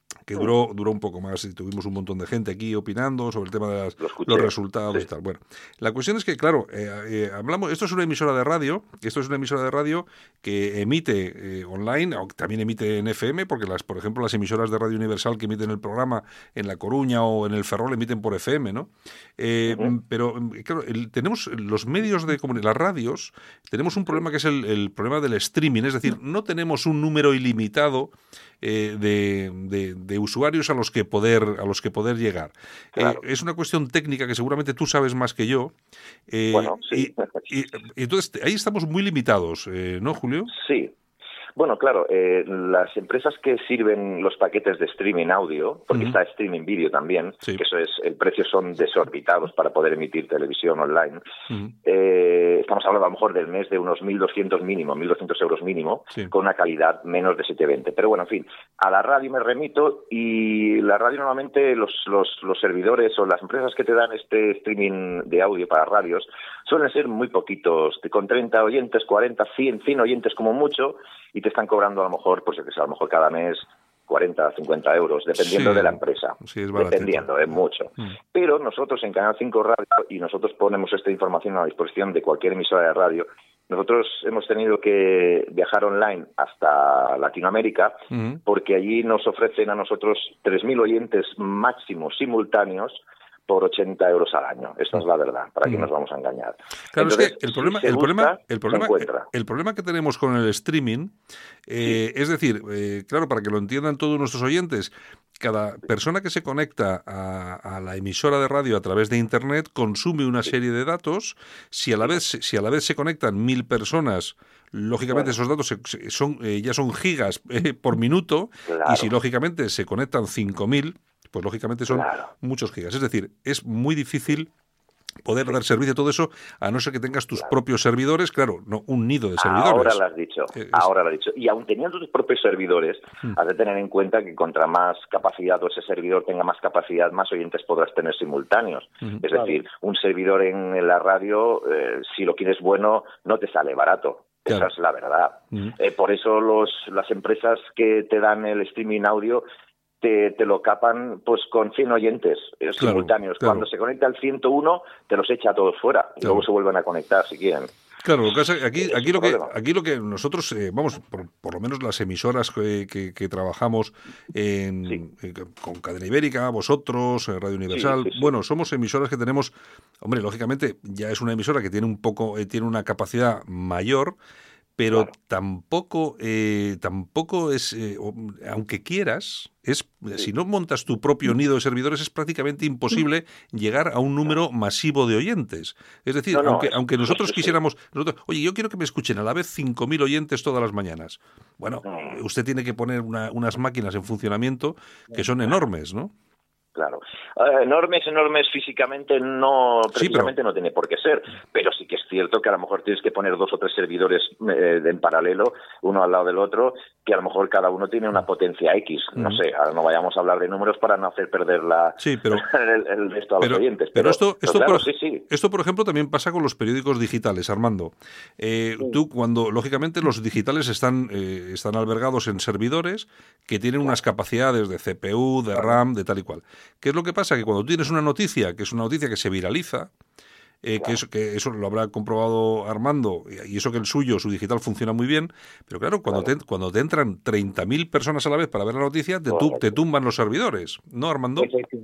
que duró duró un poco más y tuvimos un montón de gente aquí opinando sobre el tema de las, los resultados sí. y tal. Bueno, la cuestión es que, claro, eh, eh, hablamos, esto es una emisora de radio, esto es una emisora de radio que emite eh, online, también emite en F M, porque las, por ejemplo, las emisoras de Radio Universal que emiten el programa en La Coruña o en el Ferrol emiten por F M, ¿no? Eh, uh-huh. Pero, claro, el, tenemos los medios de comunicación, las radios, tenemos un problema que es el, el problema del streaming, es decir, no tenemos un número ilimitado eh, de, de, de usuarios a los que poder a los que poder llegar. Claro. Eh, es una cuestión técnica que seguramente tú sabes más que yo. Eh, bueno, sí. Y, y, y entonces ahí estamos muy limitados, eh, ¿no, Julio? Sí. Bueno, claro, eh, las empresas que sirven los paquetes de streaming audio, porque uh-huh. está streaming vídeo también, sí. que eso es, el precio son desorbitados para poder emitir televisión online. Uh-huh. Eh, estamos hablando a lo mejor del mes de unos mil doscientos mínimo, mil doscientos euros mínimo, sí. con una calidad menos de setecientos veinte. Pero bueno, en fin, a la radio me remito y la radio normalmente los, los, los servidores o las empresas que te dan este streaming de audio para radios suelen ser muy poquitos, con treinta oyentes, cuarenta, cien, cien oyentes como mucho, y te están cobrando a lo mejor, pues que sea, a lo mejor cada mes cuarenta, cincuenta euros, dependiendo sí, de la empresa. Sí, es dependiendo, es mucho. Mm. Pero nosotros en Canal cinco Radio, y nosotros ponemos esta información a la disposición de cualquier emisora de radio, nosotros hemos tenido que viajar online hasta Latinoamérica, mm. porque allí nos ofrecen a nosotros tres mil oyentes máximos simultáneos por ochenta euros al año. Esta es la verdad, para que mm. nos vamos a engañar. Claro, entonces, es que el problema, si el, busca, problema, el, problema el problema que tenemos con el streaming, eh, sí. es decir, eh, claro, para que lo entiendan todos nuestros oyentes, cada persona que se conecta a, a la emisora de radio a través de Internet consume una serie de datos. Si a la vez, si a la vez se conectan mil personas, lógicamente bueno. esos datos son, eh, ya son gigas eh, por minuto, claro. y si lógicamente se conectan cinco mil, pues lógicamente son claro. muchos gigas. Es decir, es muy difícil poder dar servicio a todo eso, a no ser que tengas tus claro. propios servidores, claro, no un nido de servidores. Ahora lo has dicho, es... ahora lo has dicho. Y aun teniendo tus propios servidores, hmm. has de tener en cuenta que contra más capacidad o ese servidor tenga más capacidad, más oyentes podrás tener simultáneos. Hmm. Es claro. decir, un servidor en la radio, eh, si lo quieres bueno, no te sale barato. Claro. Esa es la verdad. Hmm. Eh, por eso los, las empresas que te dan el streaming audio Te, te lo capan pues con cien oyentes eh, claro, simultáneos. Claro. Cuando se conecta al ciento uno, te los echa a todos fuera y claro. luego se vuelven a conectar si quieren. Claro, lo que pasa, aquí, aquí, lo que, aquí lo que nosotros, eh, vamos, por, por lo menos las emisoras que, que, que trabajamos en, sí. eh, con Cadena Ibérica, vosotros, Radio Universal, sí, sí, sí. bueno, somos emisoras que tenemos, hombre, lógicamente ya es una emisora que tiene un poco, eh, tiene una capacidad mayor, pero claro. tampoco eh, tampoco es, eh, aunque quieras, es sí. si no montas tu propio nido de servidores es prácticamente imposible llegar a un número masivo de oyentes. Es decir, no, no, aunque, es, aunque nosotros es, quisiéramos, nosotros, oye, yo quiero que me escuchen a la vez cinco mil oyentes todas las mañanas. Bueno, no. usted tiene que poner una, unas máquinas en funcionamiento que son enormes, ¿no? Claro. Uh, enormes, enormes físicamente no, precisamente sí, pero... no tiene por qué ser, pero sí que es cierto que a lo mejor tienes que poner dos o tres servidores eh, en paralelo, uno al lado del otro, que a lo mejor cada uno tiene una potencia X. Mm. No sé, ahora no vayamos a hablar de números para no hacer perder la, sí, pero, el, el resto a pero, los oyentes. Pero, pero esto, esto, pero claro, por, sí, sí. esto, por ejemplo, también pasa con los periódicos digitales, Armando. Eh, sí. Tú, cuando, lógicamente, los digitales están, eh, están albergados en servidores que tienen unas capacidades de C P U, de RAM, de tal y cual. ¿Qué es lo que pasa? Que cuando tú tienes una noticia, que es una noticia que se viraliza, eh, claro. que, eso, que eso lo habrá comprobado Armando, y eso que el suyo, su digital, funciona muy bien, pero claro, cuando, claro. Te, cuando te entran treinta mil personas a la vez para ver la noticia, te, tu, te tumban los servidores, ¿no, Armando?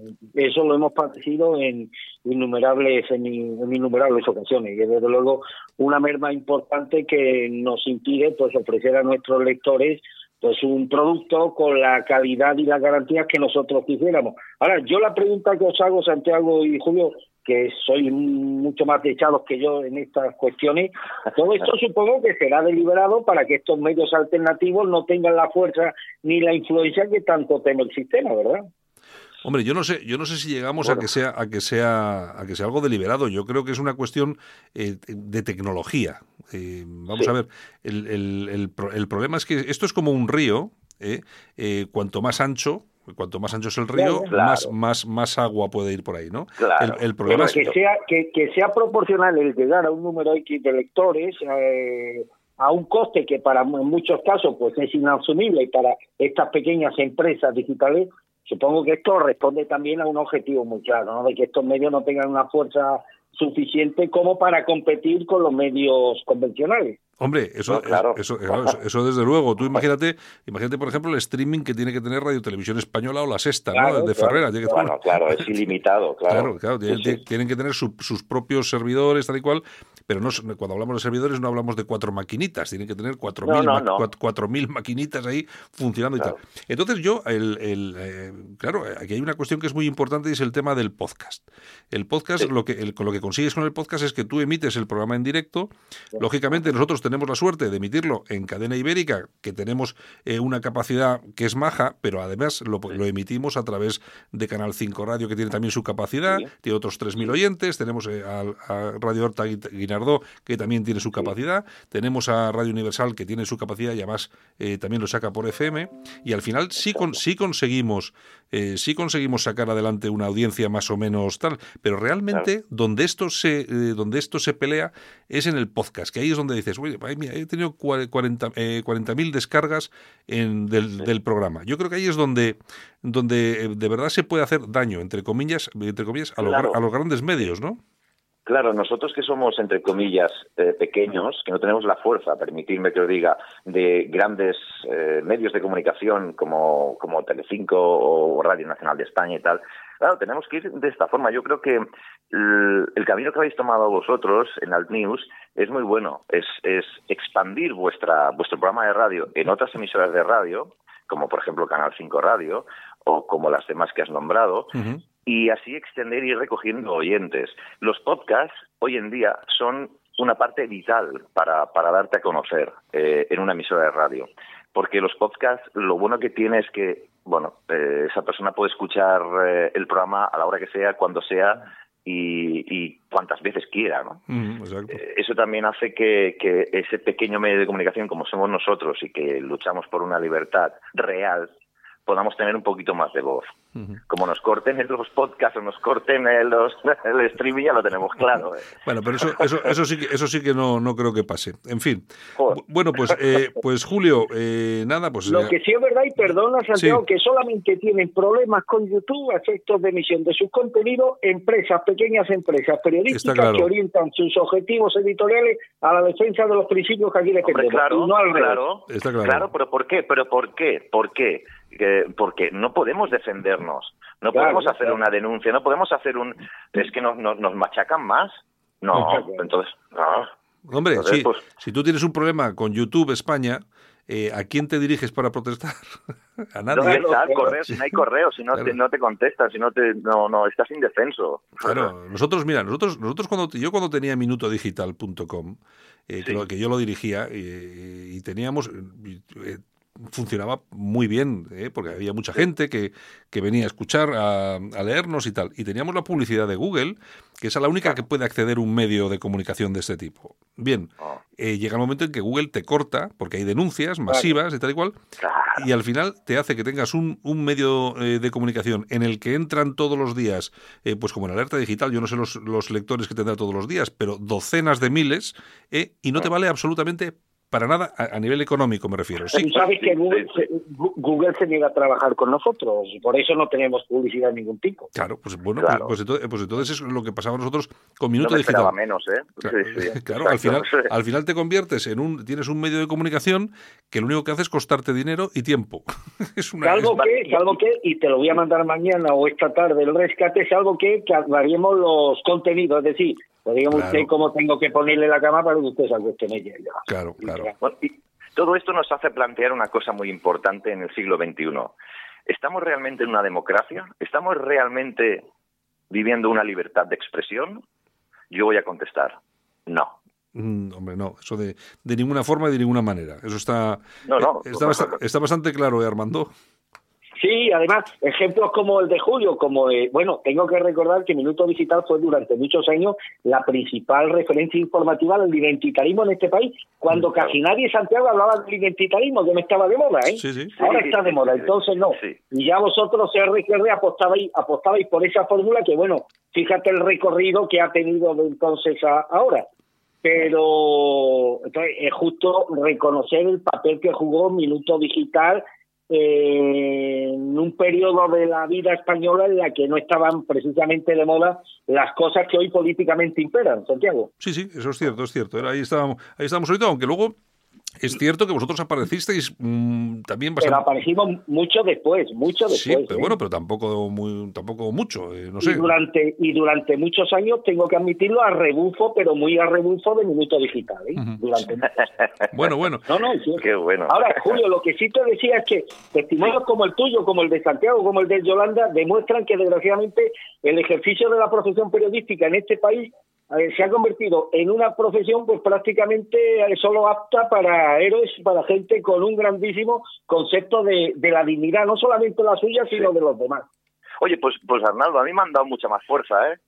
Eso lo hemos padecido en innumerables, en, en innumerables ocasiones, y desde luego una merma importante que nos impide pues ofrecer a nuestros lectores pues un producto con la calidad y las garantías que nosotros quisiéramos. Ahora, yo la pregunta que os hago, Santiago y Julio, que sois mucho más echados que yo en estas cuestiones, todo esto supongo que será deliberado para que estos medios alternativos no tengan la fuerza ni la influencia que tanto teme el sistema, ¿verdad? Hombre, yo no sé, yo no sé si llegamos bueno. a que sea, a que sea, a que sea algo deliberado. Yo creo que es una cuestión eh, de tecnología. Eh, vamos sí. a ver, el, el, el, el problema es que esto es como un río. Eh, eh, cuanto más ancho, cuanto más ancho es el río, claro. más, más, más agua puede ir por ahí, ¿no? Claro. El, el problema Pero es que sea, que, que sea proporcional el llegar a un número X de lectores. Eh, a un coste que para en muchos casos pues es inasumible para estas pequeñas empresas digitales, supongo que esto responde también a un objetivo muy claro, ¿no? De que estos medios no tengan una fuerza suficiente como para competir con los medios convencionales. Hombre, eso, no, claro. eso, eso, eso, eso desde luego. Tú imagínate, imagínate por ejemplo el streaming que tiene que tener Radio Televisión Española o La Sexta, claro, ¿no? De claro. Ferrera. Tiene que bueno, tener... claro, es ilimitado, claro. Claro, claro. Tienen, sí, sí. tienen que tener su, sus propios servidores, tal y cual, pero no, cuando hablamos de servidores no hablamos de cuatro maquinitas, tienen que tener cuatro mil no, no, no. cuatro, cuatro mil maquinitas ahí funcionando claro. y tal. Entonces yo, el, el eh, claro, aquí hay una cuestión que es muy importante y es el tema del podcast. El podcast, sí. lo que el, con lo que consigues con el podcast es que tú emites el programa en directo. Sí. Lógicamente nosotros tenemos la suerte de emitirlo en cadena ibérica, que tenemos eh, una capacidad que es maja, pero además lo, lo emitimos a través de Canal cinco Radio, que tiene también su capacidad, sí. tiene otros tres mil oyentes, tenemos eh, a, a Radio Horta Guinardó, que también tiene su capacidad, sí. tenemos a Radio Universal, que tiene su capacidad y además eh, también lo saca por F M, y al final sí, con, sí conseguimos eh, sí conseguimos sacar adelante una audiencia más o menos tal, pero realmente claro. donde esto se eh, donde esto se pelea es en el podcast, que ahí es donde dices, oye, mira, he tenido cuarenta mil descargas en, del, sí. del programa. Yo creo que ahí es donde donde de verdad se puede hacer daño, entre comillas, entre comillas a, claro. los, a los grandes medios, ¿no? Claro, nosotros que somos, entre comillas, eh, pequeños, que no tenemos la fuerza, permitidme que os diga, de grandes eh, medios de comunicación como, como Telecinco o Radio Nacional de España y tal, claro, tenemos que ir de esta forma. Yo creo que el, el camino que habéis tomado vosotros en Alt News es muy bueno, es, es expandir vuestra vuestro programa de radio en otras emisoras de radio, como por ejemplo Canal cinco Radio o como las demás que has nombrado, uh-huh. y así extender y ir recogiendo oyentes. Los podcasts hoy en día son una parte vital para, para darte a conocer eh, en una emisora de radio. Porque los podcasts, lo bueno que tiene es que, bueno, eh, esa persona puede escuchar eh, el programa a la hora que sea, cuando sea y, y cuantas veces quiera, ¿no? Mm, exacto. Eh, eso también hace que, que ese pequeño medio de comunicación como somos nosotros y que luchamos por una libertad real, podamos tener un poquito más de voz. Uh-huh. Como nos corten en los podcasts o nos corten en los, el streaming, ya lo tenemos claro. ¿eh? Bueno, pero eso eso eso sí que eso sí que no no creo que pase. En fin. Joder. Bueno, pues eh, pues Julio, eh, nada, pues lo eh, que sí es verdad, y perdona Santiago, sí. que solamente tienen problemas con YouTube a efectos de emisión de sus contenidos empresas, pequeñas empresas periodísticas claro. que orientan sus objetivos editoriales a la defensa de los principios que aquí defendemos. Hombre, claro, y no al claro, Está claro. Claro, pero ¿por qué? Pero ¿por qué? ¿Por qué? Eh, porque no podemos defendernos, no claro, podemos hacer claro. una denuncia, no podemos hacer un... Es que nos, nos, nos machacan más. No, claro. entonces... No. Hombre, entonces, sí, pues, si tú tienes un problema con YouTube España, eh, ¿a quién te diriges para protestar? A nadie. No, no, correo, si no hay correo, si no, claro. te, no te contestan, si no te... No, no, estás indefenso. Claro, nosotros, mira, nosotros nosotros cuando yo cuando tenía minuto digital punto com, eh, sí. que, lo, que yo lo dirigía, eh, y teníamos... Eh, funcionaba muy bien, ¿eh? Porque había mucha gente que, que venía a escuchar, a, a leernos y tal. Y teníamos la publicidad de Google, que es a la única que puede acceder un medio de comunicación de este tipo. Bien, eh, llega el momento en que Google te corta, porque hay denuncias masivas y tal y cual, y al final te hace que tengas un, un medio eh, de comunicación en el que entran todos los días, eh, pues como en Alerta Digital, yo no sé los, los lectores que tendrá todos los días, pero docenas de miles, eh, y no te vale absolutamente para nada, a, a nivel económico me refiero. Sí. Sabes que Google se, Google se niega a trabajar con nosotros, por eso no tenemos publicidad de ningún tipo. Claro, pues bueno, claro. Pues, pues, entonces, pues entonces es lo que pasaba nosotros con Minuto no me Digital. menos, ¿eh? Claro, sí, sí. claro al, final, al final te conviertes en un... Tienes un medio de comunicación que lo único que hace es costarte dinero y tiempo. es una, salvo, es... que, salvo que, y te lo voy a mandar mañana o esta tarde el rescate, salvo que cambiaríamos los contenidos, es decir, pues dígame claro. usted cómo tengo que ponerle la cama para que usted se acueste en ella. Claro, claro. Bueno, y todo esto nos hace plantear una cosa muy importante en el siglo veintiuno. ¿Estamos realmente en una democracia? ¿Estamos realmente viviendo una libertad de expresión? Yo voy a contestar, no. Mm, hombre, no, eso de, de ninguna forma y de ninguna manera. Eso está, no, no, eh, está, bast- está bastante claro, ¿eh, Armando? Sí, además, ejemplos como el de Julio, como eh, bueno, tengo que recordar que Minuto Digital fue durante muchos años la principal referencia informativa del identitarismo en este país, cuando sí, casi claro. nadie en Santiago hablaba del identitarismo, que no estaba de moda, ¿eh? Sí, sí. Ahora sí, está de moda, sí, entonces no. Sí. Y ya vosotros, C R Q R, apostabais, apostabais por esa fórmula que, bueno, fíjate el recorrido que ha tenido de entonces a ahora. pero entonces, es justo reconocer el papel que jugó Minuto Digital eh, en un periodo de la vida española en la que no estaban precisamente de moda las cosas que hoy políticamente imperan, Santiago. Sí, sí, eso es cierto, es cierto. Ahí estábamos, ahí estábamos ahorita, aunque luego es cierto que vosotros aparecisteis mmm, también bastante... Pero aparecimos mucho después, mucho después. Sí, pero ¿eh? bueno, pero tampoco muy, tampoco mucho, eh, no sé. Y durante, y durante muchos años, tengo que admitirlo, a rebufo, pero muy a rebufo de Minuto Digital. ¿eh? Uh-huh. Durante bueno, bueno. No, no, sí. Qué bueno. Ahora, Julio, lo que sí te decía es que testimonios como el tuyo, como el de Santiago, como el de Yolanda, demuestran que desgraciadamente el ejercicio de la profesión periodística en este país se ha convertido en una profesión pues prácticamente solo apta para héroes y para gente con un grandísimo concepto de, de la dignidad, no solamente la suya, sino sí. de los demás. Oye, pues pues Arnaldo, a mí me han dado mucha más fuerza, ¿eh?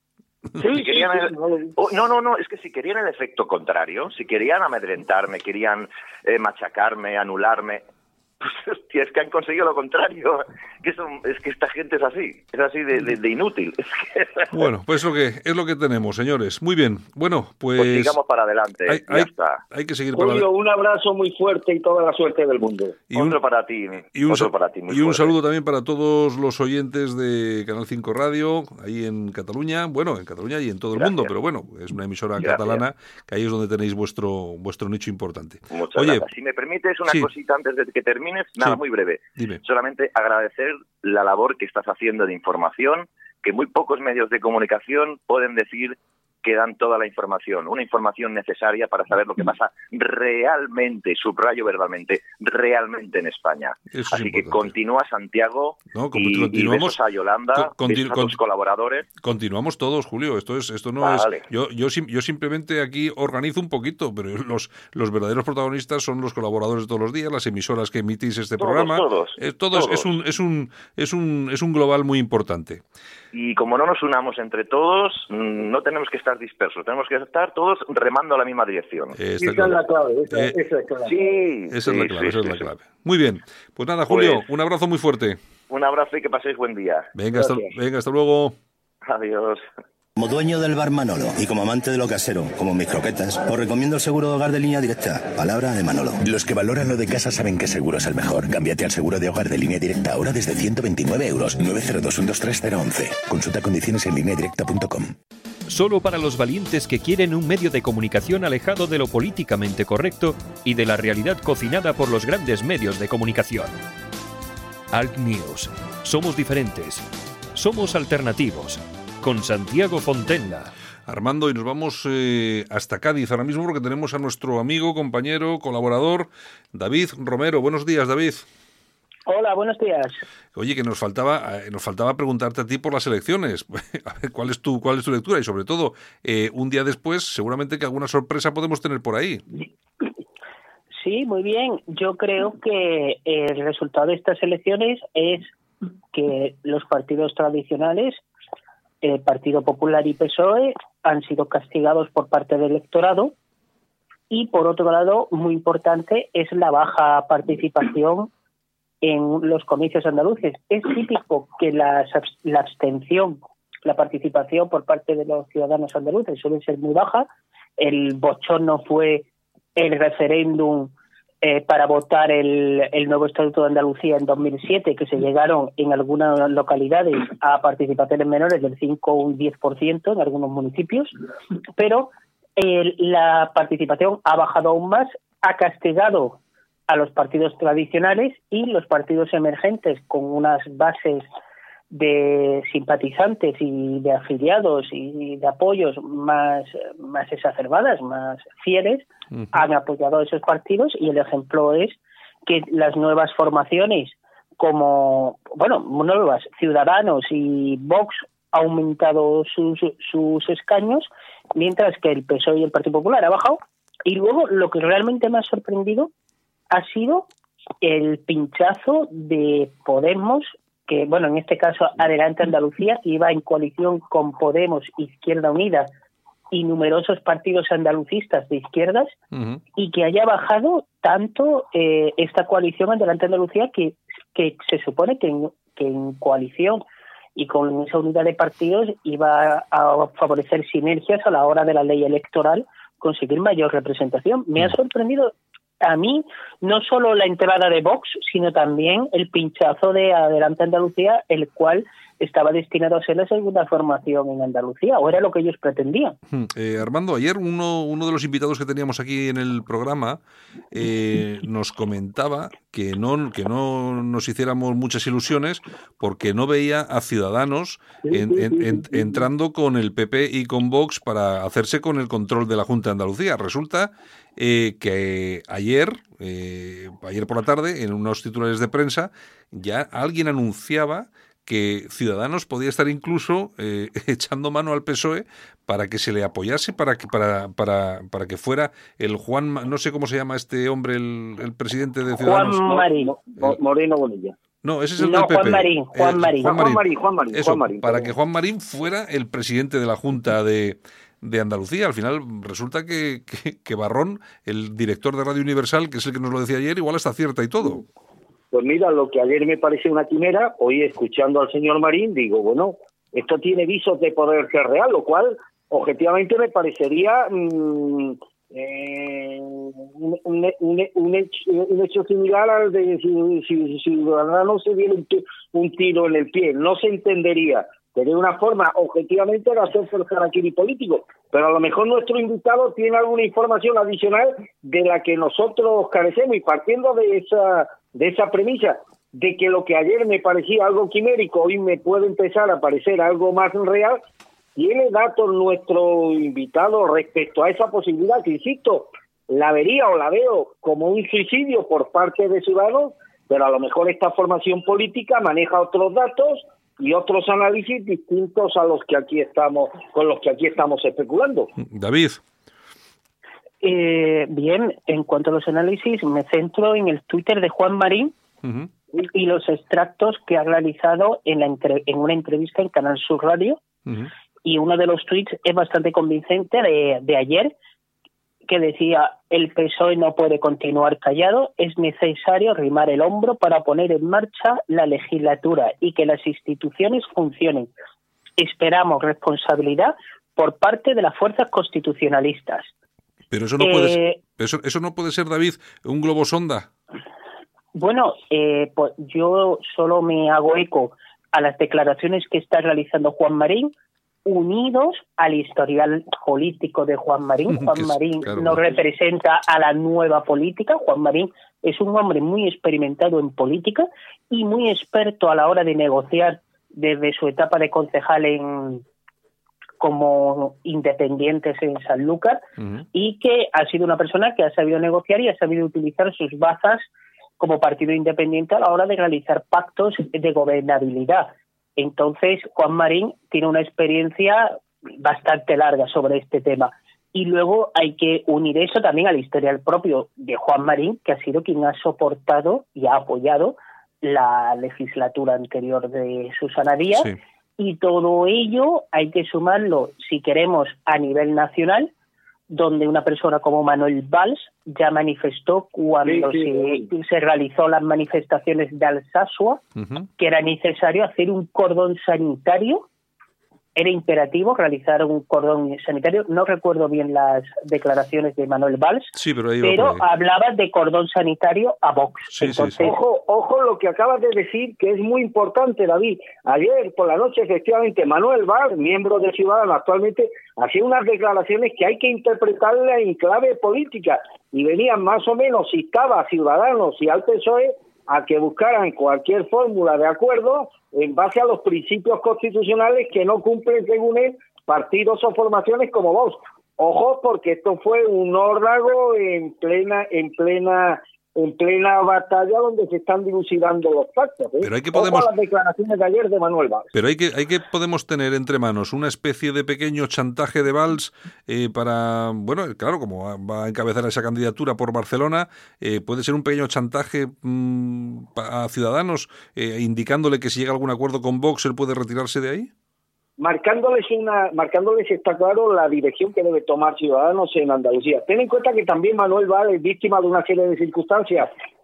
Sí, si querían sí, el... sí. oh, no, no, no, es que si querían el efecto contrario, si querían amedrentarme, querían eh, machacarme, anularme... Pues, hostia, es que han conseguido lo contrario. Que son, es que esta gente es así, es así de, de, de inútil. Es que... Bueno, pues lo que es lo que tenemos, señores. Muy bien. Bueno, pues, pues sigamos para adelante. Hay, ya hay, está. Hay que seguir Julio, para adelante. Un abrazo muy fuerte y toda la suerte del mundo. Y otro un, para ti. Y un, otro para ti y un saludo también para todos los oyentes de Canal cinco Radio, ahí en Cataluña. Bueno, en Cataluña y en todo el Gracias. mundo, pero bueno, es una emisora Gracias. catalana, que ahí es donde tenéis vuestro vuestro nicho importante. Muchas Oye, gracias. Si me permites una sí. cosita antes de que termines, nada, sí. muy breve. Dime. Solamente agradecer la labor que estás haciendo de información, que muy pocos medios de comunicación pueden decir que dan toda la información, una información necesaria para saber lo que pasa realmente, subrayo verbalmente, realmente en España. Eso Así es que continúa, Santiago, no, y, y besos a Yolanda, con, besos a tus colaboradores. Continuamos todos, Julio, esto es esto no vale. es... Yo, yo, yo simplemente aquí organizo un poquito, pero los, los verdaderos protagonistas son los colaboradores de todos los días, las emisoras que emitís este todos, programa. Todos, eh, todos, todos. Es, un, es, un, es, un, es un global muy importante. Y como no nos unamos entre todos, no tenemos que estar dispersos, tenemos que estar todos remando a la misma dirección. Eh, esa claro. es la clave, esa, eh, esa es clave. Sí, esa sí, es la clave, sí, esa sí, es la sí. clave. Muy bien, pues nada, Julio, pues, un abrazo muy fuerte. Un abrazo y que paséis buen día. Venga, hasta, venga hasta luego. Adiós. Como dueño del bar Manolo y como amante de lo casero, como mis croquetas, os recomiendo el seguro de hogar de Línea Directa. Palabra de Manolo. Los que valoran lo de casa saben que seguro es el mejor. Cámbiate al seguro de hogar de Línea Directa ahora desde ciento veintinueve euros. nueve cero dos uno dos tres cero once. Consulta condiciones en línea directa punto com. Solo para los valientes que quieren un medio de comunicación alejado de lo políticamente correcto y de la realidad cocinada por los grandes medios de comunicación. Alt News. Somos diferentes. Somos alternativos. Con Santiago Fontenla. Armando, y nos vamos eh, hasta Cádiz ahora mismo porque tenemos a nuestro amigo, compañero, colaborador, David Romero. Buenos días, David. Hola, buenos días. Oye, que nos faltaba eh, nos faltaba preguntarte a ti por las elecciones. A ver, ¿cuál es tu cuál es tu lectura? Y sobre todo, eh, un día después, seguramente que alguna sorpresa podemos tener por ahí. Sí, muy bien. Yo creo que el resultado de estas elecciones es que los partidos tradicionales, el Partido Popular y P S O E, han sido castigados por parte del electorado y, por otro lado, muy importante, es la baja participación en los comicios andaluces. Es típico que la, la abstención, la participación por parte de los ciudadanos andaluces suele ser muy baja. El bochorno fue el referéndum eh, para votar el, el nuevo Estatuto de Andalucía en dos mil siete, que se llegaron en algunas localidades a participaciones menores del cinco o un diez por ciento en algunos municipios, pero eh, la participación ha bajado aún más, ha castigado a los partidos tradicionales y los partidos emergentes con unas bases de simpatizantes y de afiliados y de apoyos más, más exacerbadas, más fieles, uh-huh. han apoyado a esos partidos, y el ejemplo es que las nuevas formaciones como, bueno, nuevas, Ciudadanos y Vox, ha aumentado sus, sus escaños, mientras que el P S O E y el Partido Popular ha bajado. Y luego lo que realmente me ha sorprendido ha sido el pinchazo de Podemos, que, bueno, en este caso Adelante Andalucía, que iba en coalición con Podemos, Izquierda Unida y numerosos partidos andalucistas de izquierdas, uh-huh. y que haya bajado tanto eh, esta coalición Adelante Andalucía, que, que se supone que en, que en coalición y con esa unidad de partidos iba a favorecer sinergias a la hora de la ley electoral conseguir mayor representación. Me ha sorprendido a mí no solo la entrada de Vox, sino también el pinchazo de Adelante Andalucía, el cual estaba destinado a ser la segunda formación en Andalucía, o era lo que ellos pretendían. Eh, Armando, ayer uno, uno de los invitados que teníamos aquí en el programa eh, nos comentaba que no, que no nos hiciéramos muchas ilusiones porque no veía a Ciudadanos en, en, en, entrando con el P P y con Vox para hacerse con el control de la Junta de Andalucía. Resulta eh, que ayer, eh, ayer por la tarde, en unos titulares de prensa, ya alguien anunciaba que Ciudadanos podía estar incluso eh, echando mano al P S O E para que se le apoyase, para que para para para que fuera el Juan, no sé cómo se llama este hombre, el, el presidente de Ciudadanos. Juan Marín. El, Moreno Bonilla. No, ese es el no, del P P. Juan Marín, Juan eh, Marín. Juan Marín. Juan Marín, Juan Marín, Eso, Juan Marín, para que Juan Marín fuera el presidente de la Junta de, de Andalucía. Al final resulta que, que, que Barrón, el director de Radio Universal, que es el que nos lo decía ayer, igual está cierta y todo. Pues mira, lo que ayer me pareció una quimera, hoy escuchando al señor Marín, digo, bueno, esto tiene visos de poder ser real, lo cual objetivamente me parecería mmm, eh, un, un, un, un, hecho, un hecho similar al de si, si, si Ciudadanos se diera un, un tiro en el pie. No se entendería, sería una forma objetivamente de hacer el harakiri político, pero a lo mejor nuestro invitado tiene alguna información adicional de la que nosotros carecemos, y partiendo de esa de esa premisa de que lo que ayer me parecía algo quimérico, hoy me puede empezar a parecer algo más real, tiene datos nuestro invitado respecto a esa posibilidad, que insisto, la vería o la veo como un suicidio por parte de Ciudadanos, pero a lo mejor esta formación política maneja otros datos y otros análisis distintos a los que aquí estamos, con los que aquí estamos especulando. David. Eh, bien, en cuanto a los análisis, me centro en el Twitter de Juan Marín uh-huh. y los extractos que ha realizado en, la entre, en una entrevista en Canal Sur Radio. Uh-huh. Y uno de los tweets es bastante convincente de, de ayer, que decía: el P S O E no puede continuar callado, es necesario arrimar el hombro para poner en marcha la legislatura y que las instituciones funcionen. Esperamos responsabilidad por parte de las fuerzas constitucionalistas. Pero eso no, eh, puede, eso, eso no puede ser, David, un globo sonda. Bueno, eh, pues yo solo me hago eco a las declaraciones que está realizando Juan Marín, unidos al historial político de Juan Marín. Juan es, Marín claro, no representa a la nueva política. Juan Marín es un hombre muy experimentado en política y muy experto a la hora de negociar desde su etapa de concejal en como independientes en Sanlúcar, uh-huh. y que ha sido una persona que ha sabido negociar y ha sabido utilizar sus bazas como partido independiente a la hora de realizar pactos de gobernabilidad. Entonces, Juan Marín tiene una experiencia bastante larga sobre este tema. Y luego hay que unir eso también al historial propio de Juan Marín, que ha sido quien ha soportado y ha apoyado la legislatura anterior de Susana Díaz. Sí. Y todo ello hay que sumarlo, si queremos, a nivel nacional, donde una persona como Manuel Valls ya manifestó cuando sí, sí, se, sí. se realizó las manifestaciones de Alsasua, uh-huh. que era necesario hacer un cordón sanitario, era imperativo realizar un cordón sanitario. No recuerdo bien las declaraciones de Manuel Valls, sí, pero, ahí pero hablaba de cordón sanitario a Vox. Sí, Entonces, sí, sí. Ojo, ojo lo que acabas de decir, que es muy importante, David. Ayer por la noche, efectivamente, Manuel Valls, miembro de Ciudadanos actualmente, hacía unas declaraciones que hay que interpretarlas en clave política, y venían más o menos, citaba a Ciudadanos y al P S O E a que buscaran cualquier fórmula de acuerdo en base a los principios constitucionales que no cumplen, según él, partidos o formaciones como Vox. Ojo, porque esto fue un órdago en plena en plena en plena batalla donde se están dilucidando los pactos. ¿eh? Pero hay que podemos Ojo a las declaraciones de ayer de Manuel Valls. Pero hay que hay que podemos tener entre manos una especie de pequeño chantaje de Valls eh, para, bueno, claro, como va a encabezar esa candidatura por Barcelona, eh, puede ser un pequeño chantaje mmm, a Ciudadanos, eh, indicándole que si llega a algún acuerdo con Vox él puede retirarse de ahí. Marcándoles una, marcándoles está claro la dirección que debe tomar Ciudadanos en Andalucía. Ten en cuenta que también Manuel Valls es víctima de una serie de circunstancias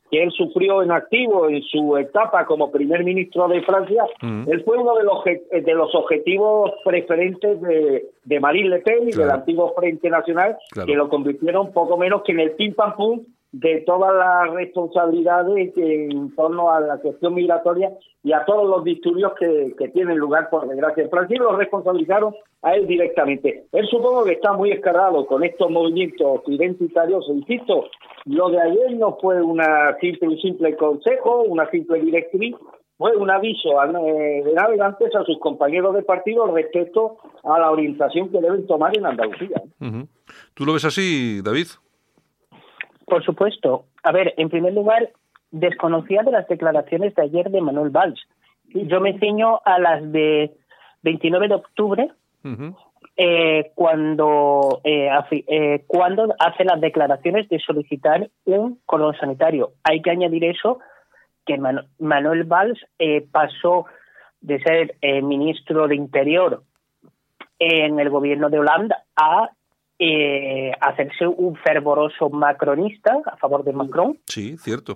que él sufrió en activo en su etapa como primer ministro de Francia, mm. él fue uno de los de los objetivos preferentes de, de Marine Le Pen y claro. del antiguo Frente Nacional, claro. que lo convirtieron poco menos que en el pim pam pum de todas las responsabilidades en torno a la cuestión migratoria y a todos los disturbios que, que tienen lugar, por desgracia, en Francia, y lo responsabilizaron a él directamente. Él supongo que está muy escarrado con estos movimientos identitarios, insisto, lo de ayer no fue una simple, un simple consejo, una simple directriz, fue un aviso eh, de navegantes a sus compañeros de partido respecto a la orientación que deben tomar en Andalucía. Uh-huh. ¿Tú lo ves así, David? Por supuesto. A ver, en primer lugar, desconocía de las declaraciones de ayer de Manuel Valls. Yo me ciño a las de veintinueve de octubre, uh-huh. eh, cuando, eh, hace, eh, cuando hace las declaraciones de solicitar un cordón sanitario. Hay que añadir eso, que Man- Manuel Valls eh, pasó de ser eh, ministro de Interior en el gobierno de Holanda a Eh, hacerse un fervoroso macronista a favor de Macron. Sí, cierto.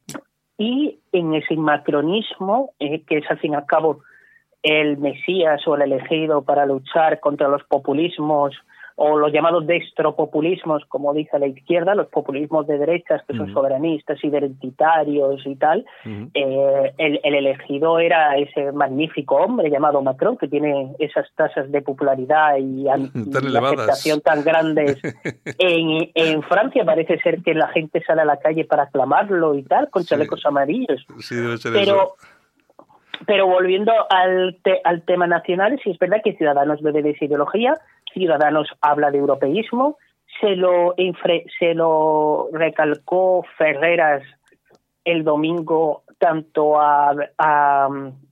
Y en ese macronismo, eh, que es al fin y al cabo el mesías o el elegido para luchar contra los populismos o los llamados destropopulismos, como dice la izquierda, los populismos de derechas que son uh-huh. soberanistas, identitarios y tal, uh-huh. eh, el, el elegido era ese magnífico hombre llamado Macron, que tiene esas tasas de popularidad y, tan y aceptación tan grandes en, en Francia. Parece ser que la gente sale a la calle para aclamarlo y tal, con sí. chalecos amarillos. Sí, debe ser pero eso. Pero volviendo al, te, al tema nacional, sí es verdad que Ciudadanos bebe de esa ideología, Ciudadanos habla de europeísmo, se lo, infre, se lo recalcó Ferreras el domingo tanto a, a,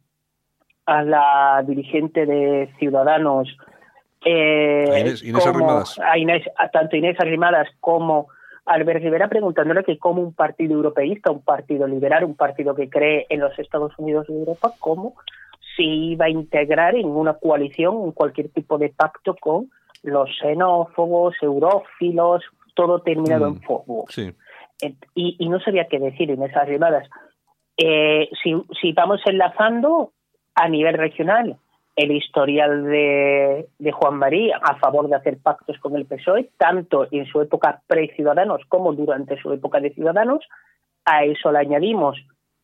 a la dirigente de Ciudadanos, eh, a Inés, Inés como, Arrimadas. A Inés, a tanto Inés Arrimadas como Albert Rivera, preguntándole que como un partido europeísta, un partido liberal, un partido que cree en los Estados Unidos de Europa, cómo se iba a integrar en una coalición, en cualquier tipo de pacto con los xenófobos, eurófilos, todo terminado mm, en fobos. Sí. Y, y no sabía qué decir en esas rimadas. Eh, si, si vamos enlazando a nivel regional, el historial de, de Juan María a favor de hacer pactos con el P S O E, tanto en su época pre-Ciudadanos como durante su época de Ciudadanos. A eso le añadimos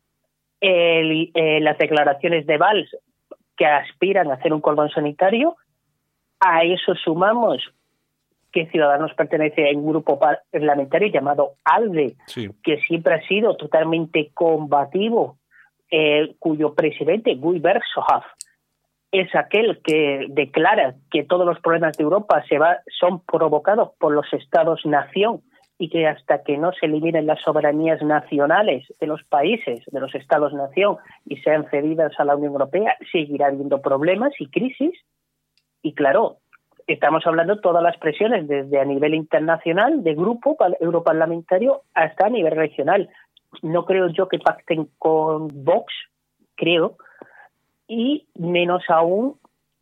el, eh, las declaraciones de Valls, que aspiran a hacer un cordón sanitario. A eso sumamos que Ciudadanos pertenece a un grupo parlamentario llamado ALDE, sí. que siempre ha sido totalmente combativo, eh, cuyo presidente, Guy Verhofstadt, es aquel que declara que todos los problemas de Europa se va, son provocados por los estados-nación y que hasta que no se eliminen las soberanías nacionales de los países, de los estados-nación, y sean cedidas a la Unión Europea, seguirá habiendo problemas y crisis. Y claro, estamos hablando de todas las presiones, desde a nivel internacional, de grupo europarlamentario, hasta a nivel regional. No creo yo que pacten con Vox, creo, y menos aún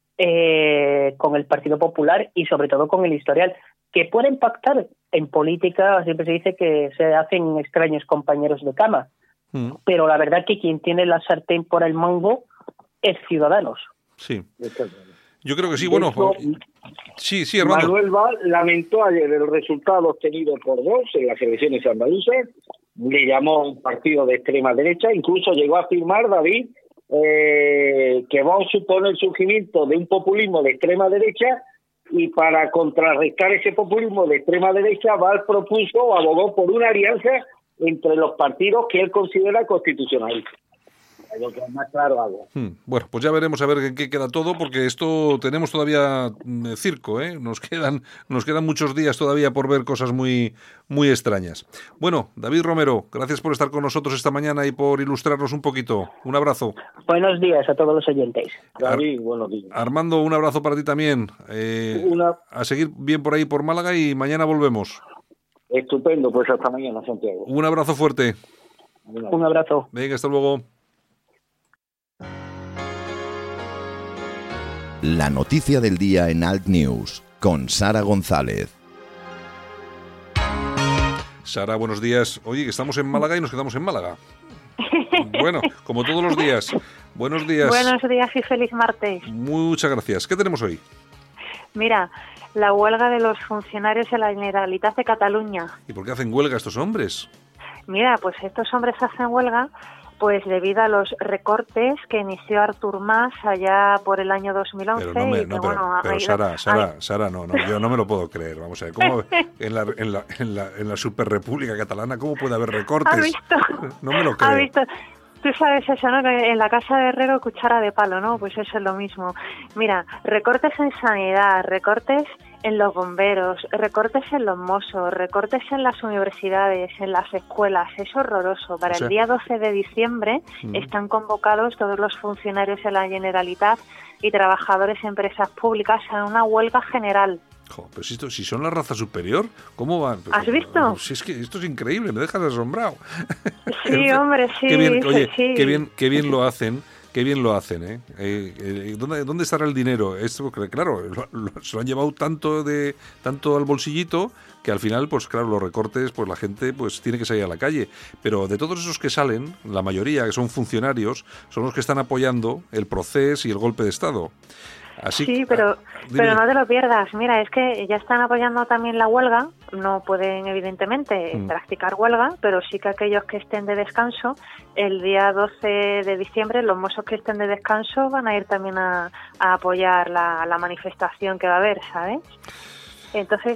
eh, con el Partido Popular y sobre todo con el historial. Que pueden pactar en política, siempre se dice que se hacen extraños compañeros de cama, mm. pero la verdad que quien tiene la sartén por el mango es Ciudadanos. Sí. Yo creo que sí, bueno, hecho, sí, sí, Armando. Manuel Valls lamentó ayer el resultado obtenido por Vox en las elecciones andaluzas, le llamó un partido de extrema derecha, incluso llegó a afirmar, David, eh, que Vox supone el surgimiento de un populismo de extrema derecha, y para contrarrestar ese populismo de extrema derecha, Valls propuso o abogó por una alianza entre los partidos que él considera constitucionalistas. Lo que es más claro hago. Hmm. Bueno, pues ya veremos a ver en qué queda todo, porque esto tenemos todavía eh, circo, ¿eh? Nos quedan, nos quedan muchos días todavía por ver cosas muy, muy extrañas. Bueno, David Romero, gracias por estar con nosotros esta mañana y por ilustrarnos un poquito. Un abrazo. Buenos días a todos los oyentes. David, Ar- buenos días. Armando, un abrazo para ti también. Eh, Una... A seguir bien por ahí por Málaga y mañana volvemos. Estupendo, pues hasta mañana, Santiago. Un abrazo fuerte. Un abrazo. Venga, hasta luego. La noticia del día en Alt News, con Sara González. Sara, buenos días. Oye, que estamos en Málaga y nos quedamos en Málaga. Bueno, como todos los días. Buenos días. Buenos días y feliz martes. Muchas gracias. ¿Qué tenemos hoy? Mira, la huelga de los funcionarios de la Generalitat de Cataluña. ¿Y por qué hacen huelga estos hombres? Mira, pues estos hombres hacen huelga pues debido a los recortes que inició Artur Mas allá por el año dos mil once. Pero, no me, y que, no, pero, bueno, pero ha Sara, ido, Sara, ha... Sara, no, no, yo no me lo puedo creer. Vamos a ver, ¿cómo en la, en la, en la, en la superrepública catalana cómo puede haber recortes? ¿Ha visto? No me lo creo. ¿Ha visto? Tú sabes eso, ¿no? Que en la casa de Herrero cuchara de palo, ¿no? Pues eso es lo mismo. Mira, recortes en sanidad, recortes en los bomberos, recortes en los mozos, recortes en las universidades, en las escuelas. Es horroroso. Para o sea, el día doce de diciembre mm. están convocados todos los funcionarios de la Generalitat y trabajadores en empresas públicas a una huelga general. Jo, pero si, esto, si son la raza superior, ¿cómo van? ¿Has visto? Si es que esto es increíble, me dejas asombrado. Sí, hombre, sí. Qué bien, oye, sí. qué bien, qué bien lo hacen. Qué bien lo hacen, ¿eh? eh, eh ¿dónde, ¿Dónde estará el dinero? Esto, claro, lo, lo, se lo han llevado tanto de tanto al bolsillito que al final, pues claro, los recortes, pues la gente pues tiene que salir a la calle. Pero de todos esos que salen, la mayoría, que son funcionarios, son los que están apoyando el proceso y el golpe de Estado. Así, sí, pero, ah, pero no te lo pierdas. Mira, es que ya están apoyando también la huelga. No pueden, evidentemente, mm. practicar huelga, pero sí que aquellos que estén de descanso, el día doce de diciembre, los mozos que estén de descanso van a ir también a, a apoyar la, la manifestación que va a haber, ¿sabes? Entonces...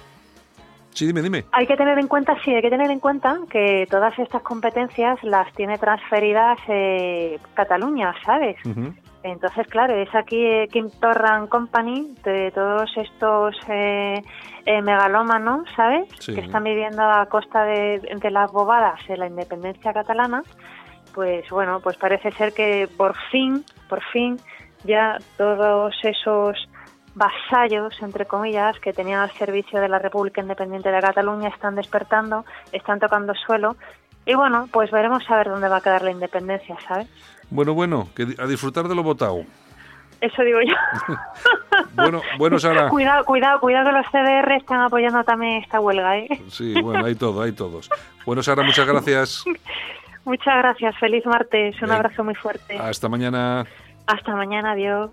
Sí, dime, dime. Hay que tener en cuenta, sí, hay que tener en cuenta que todas estas competencias las tiene transferidas eh, Cataluña, ¿sabes? Uh-huh. Entonces, claro, es aquí eh, Quim Torra Company, de todos estos eh, eh, megalómanos, ¿sabes? Sí. Que están viviendo a costa de, de las bobadas de la independencia catalana. Pues bueno, pues parece ser que por fin, por fin, ya todos esos vasallos, entre comillas, que tenían al servicio de la República Independiente de Cataluña están despertando, están tocando suelo. Y bueno, pues veremos a ver dónde va a quedar la independencia, ¿sabes? Bueno, bueno, que a disfrutar de lo votado. Eso digo yo. bueno, bueno, Sara. Cuidado, cuidado, cuidado que los C D R están apoyando también esta huelga, ¿eh? Sí, bueno, hay todo, hay todos. Bueno, Sara, muchas gracias. Muchas gracias, feliz martes, un Bien. abrazo muy fuerte. Hasta mañana. Hasta mañana, adiós.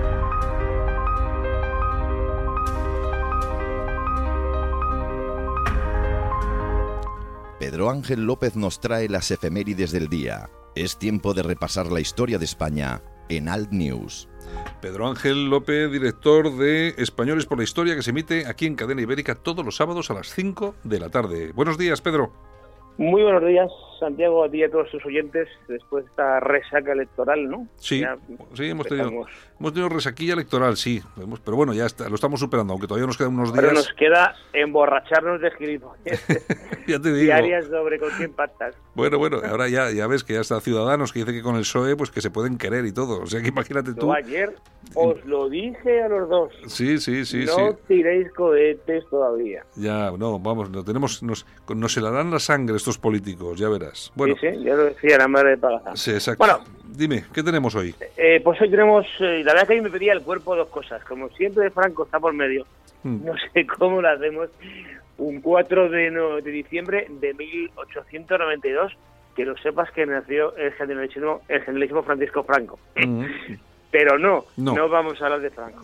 Pedro Ángel López nos trae las efemérides del día. Es tiempo de repasar la historia de España en Alt News. Pedro Ángel López, director de Españoles por la Historia, que se emite aquí en Cadena Ibérica todos los sábados a las cinco de la tarde. Buenos días, Pedro. Muy buenos días, Santiago, a ti y a todos tus oyentes, después de esta resaca electoral, ¿no? Sí, ya sí hemos tenido, hemos tenido resaquilla electoral, sí, pero bueno, ya está, lo estamos superando, aunque todavía nos quedan unos días. Pero nos queda emborracharnos de gilipollas. Ya te digo. Diarias sobre con quién pactas. Bueno, bueno, ahora ya, ya ves que ya está Ciudadanos, que dice que con el P S O E, pues que se pueden querer y todo, o sea que imagínate tú. Yo ayer os lo dije a los dos. Sí, sí, sí. No sí. tiréis cohetes todavía. Ya, no, vamos, no tenemos, nos, nos helarán la sangre estos políticos, ya verás. Bueno, sí, sí, ya lo decía la madre de Pagaza. Sí, exacto. Bueno, dime, ¿qué tenemos hoy? Eh, pues hoy tenemos, eh, la verdad que a mí me pedía el cuerpo dos cosas. Como siempre Franco está por medio, hmm. no sé cómo lo hacemos, un cuatro de, no, de diciembre de mil ochocientos noventa y dos, que lo sepas que nació el generalísimo, el generalísimo Francisco Franco. Hmm. Pero no, no, no vamos a hablar de Franco.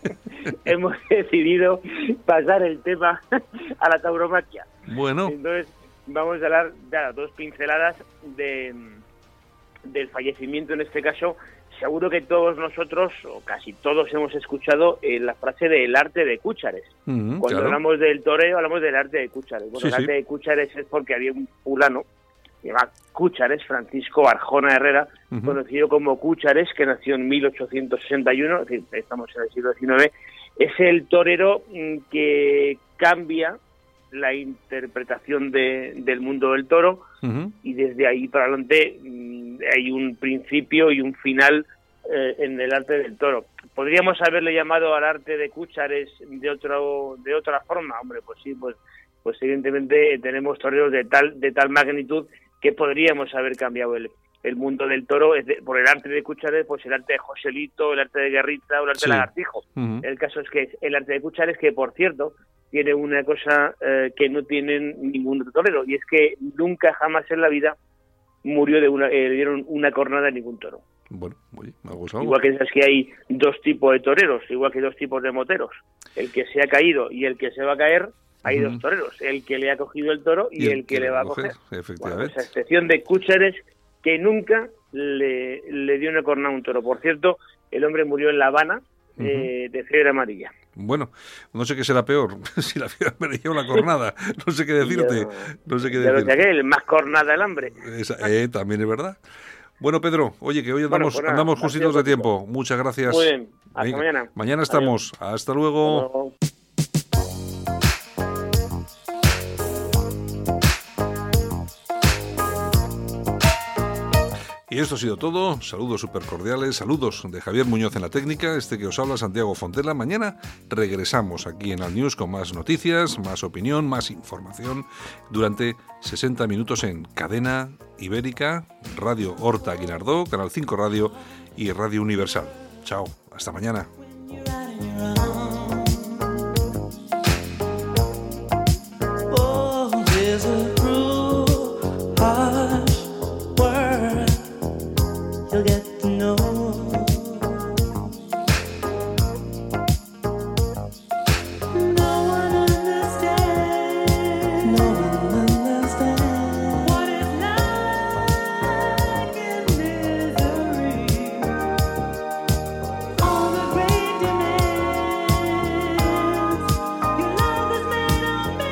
Hemos decidido pasar el tema a la tauromaquia. Bueno. Entonces, vamos a hablar de las dos pinceladas de, del fallecimiento, en este caso. Seguro que todos nosotros, o casi todos, hemos escuchado eh, la frase del arte de Cúchares. Mm, Cuando claro. hablamos del toreo, hablamos del arte de Cúchares. Bueno, sí, el arte sí. de Cúchares es porque había un fulano, que se llama Cúchares, Francisco Arjona Herrera, uh-huh. conocido como Cúchares, que nació en mil ochocientos sesenta y uno, es decir, estamos en el siglo diecinueve. Es el torero que cambia la interpretación de, del mundo del toro, uh-huh. y desde ahí para adelante mmm, hay un principio y un final eh, en el arte del toro. ¿Podríamos haberle llamado al arte de Cúchares de otro de otra forma? Hombre, pues sí, pues pues evidentemente tenemos toreros de tal de tal magnitud que podríamos haber cambiado el, el mundo del toro es de, por el arte de Cúchares, pues el arte de Joselito, el arte de Guerrita o el arte sí. de Lagartijo. Uh-huh. El caso es que el arte de Cúchares, que por cierto, tiene una cosa eh, que no tienen ningún otro torero, y es que nunca jamás en la vida murió de una, eh, le dieron una cornada a ningún toro. Bueno, oye, algo es algo. Igual que es que hay dos tipos de toreros, igual que dos tipos de moteros. El que se ha caído y el que se va a caer, hay uh-huh. dos toreros. El que le ha cogido el toro y, y el, el que, que le va a coger. coger. Efectivamente. Bueno, esa excepción de Cúchares, que nunca le, le dio una cornada a un toro. Por cierto, el hombre murió en La Habana uh-huh. eh, de fiebre amarilla. Bueno, no sé qué será peor, si la fiebre amarilla o la cornada. No sé qué decirte. Yo, no sé qué decirte. decirte. Que el más cornada el hambre. Esa, eh, también es verdad. Bueno, Pedro, oye, que hoy andamos, bueno, pues nada, andamos justitos de tiempo. Muchas gracias. Muy bien, hasta Venga, mañana. Mañana estamos. Adiós. Hasta luego. Hasta luego. Y esto ha sido todo. Saludos súper cordiales, saludos de Javier Muñoz en la técnica, este que os habla Santiago Fontela. Mañana regresamos aquí en Al News con más noticias, más opinión, más información durante sesenta minutos en Cadena Ibérica, Radio Horta Guinardó, Canal cinco Radio y Radio Universal. Chao, hasta mañana. You'll get to know. No one understands. No one understands what it's like in misery. All the great demands your love has made on me.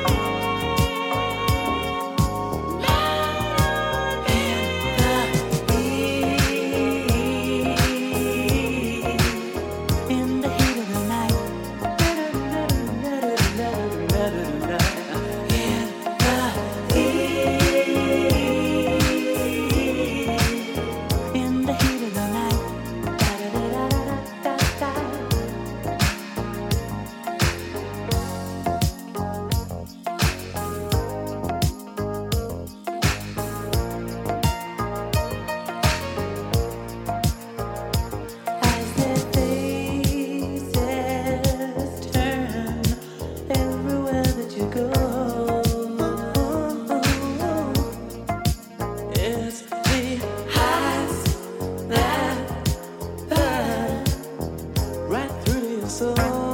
So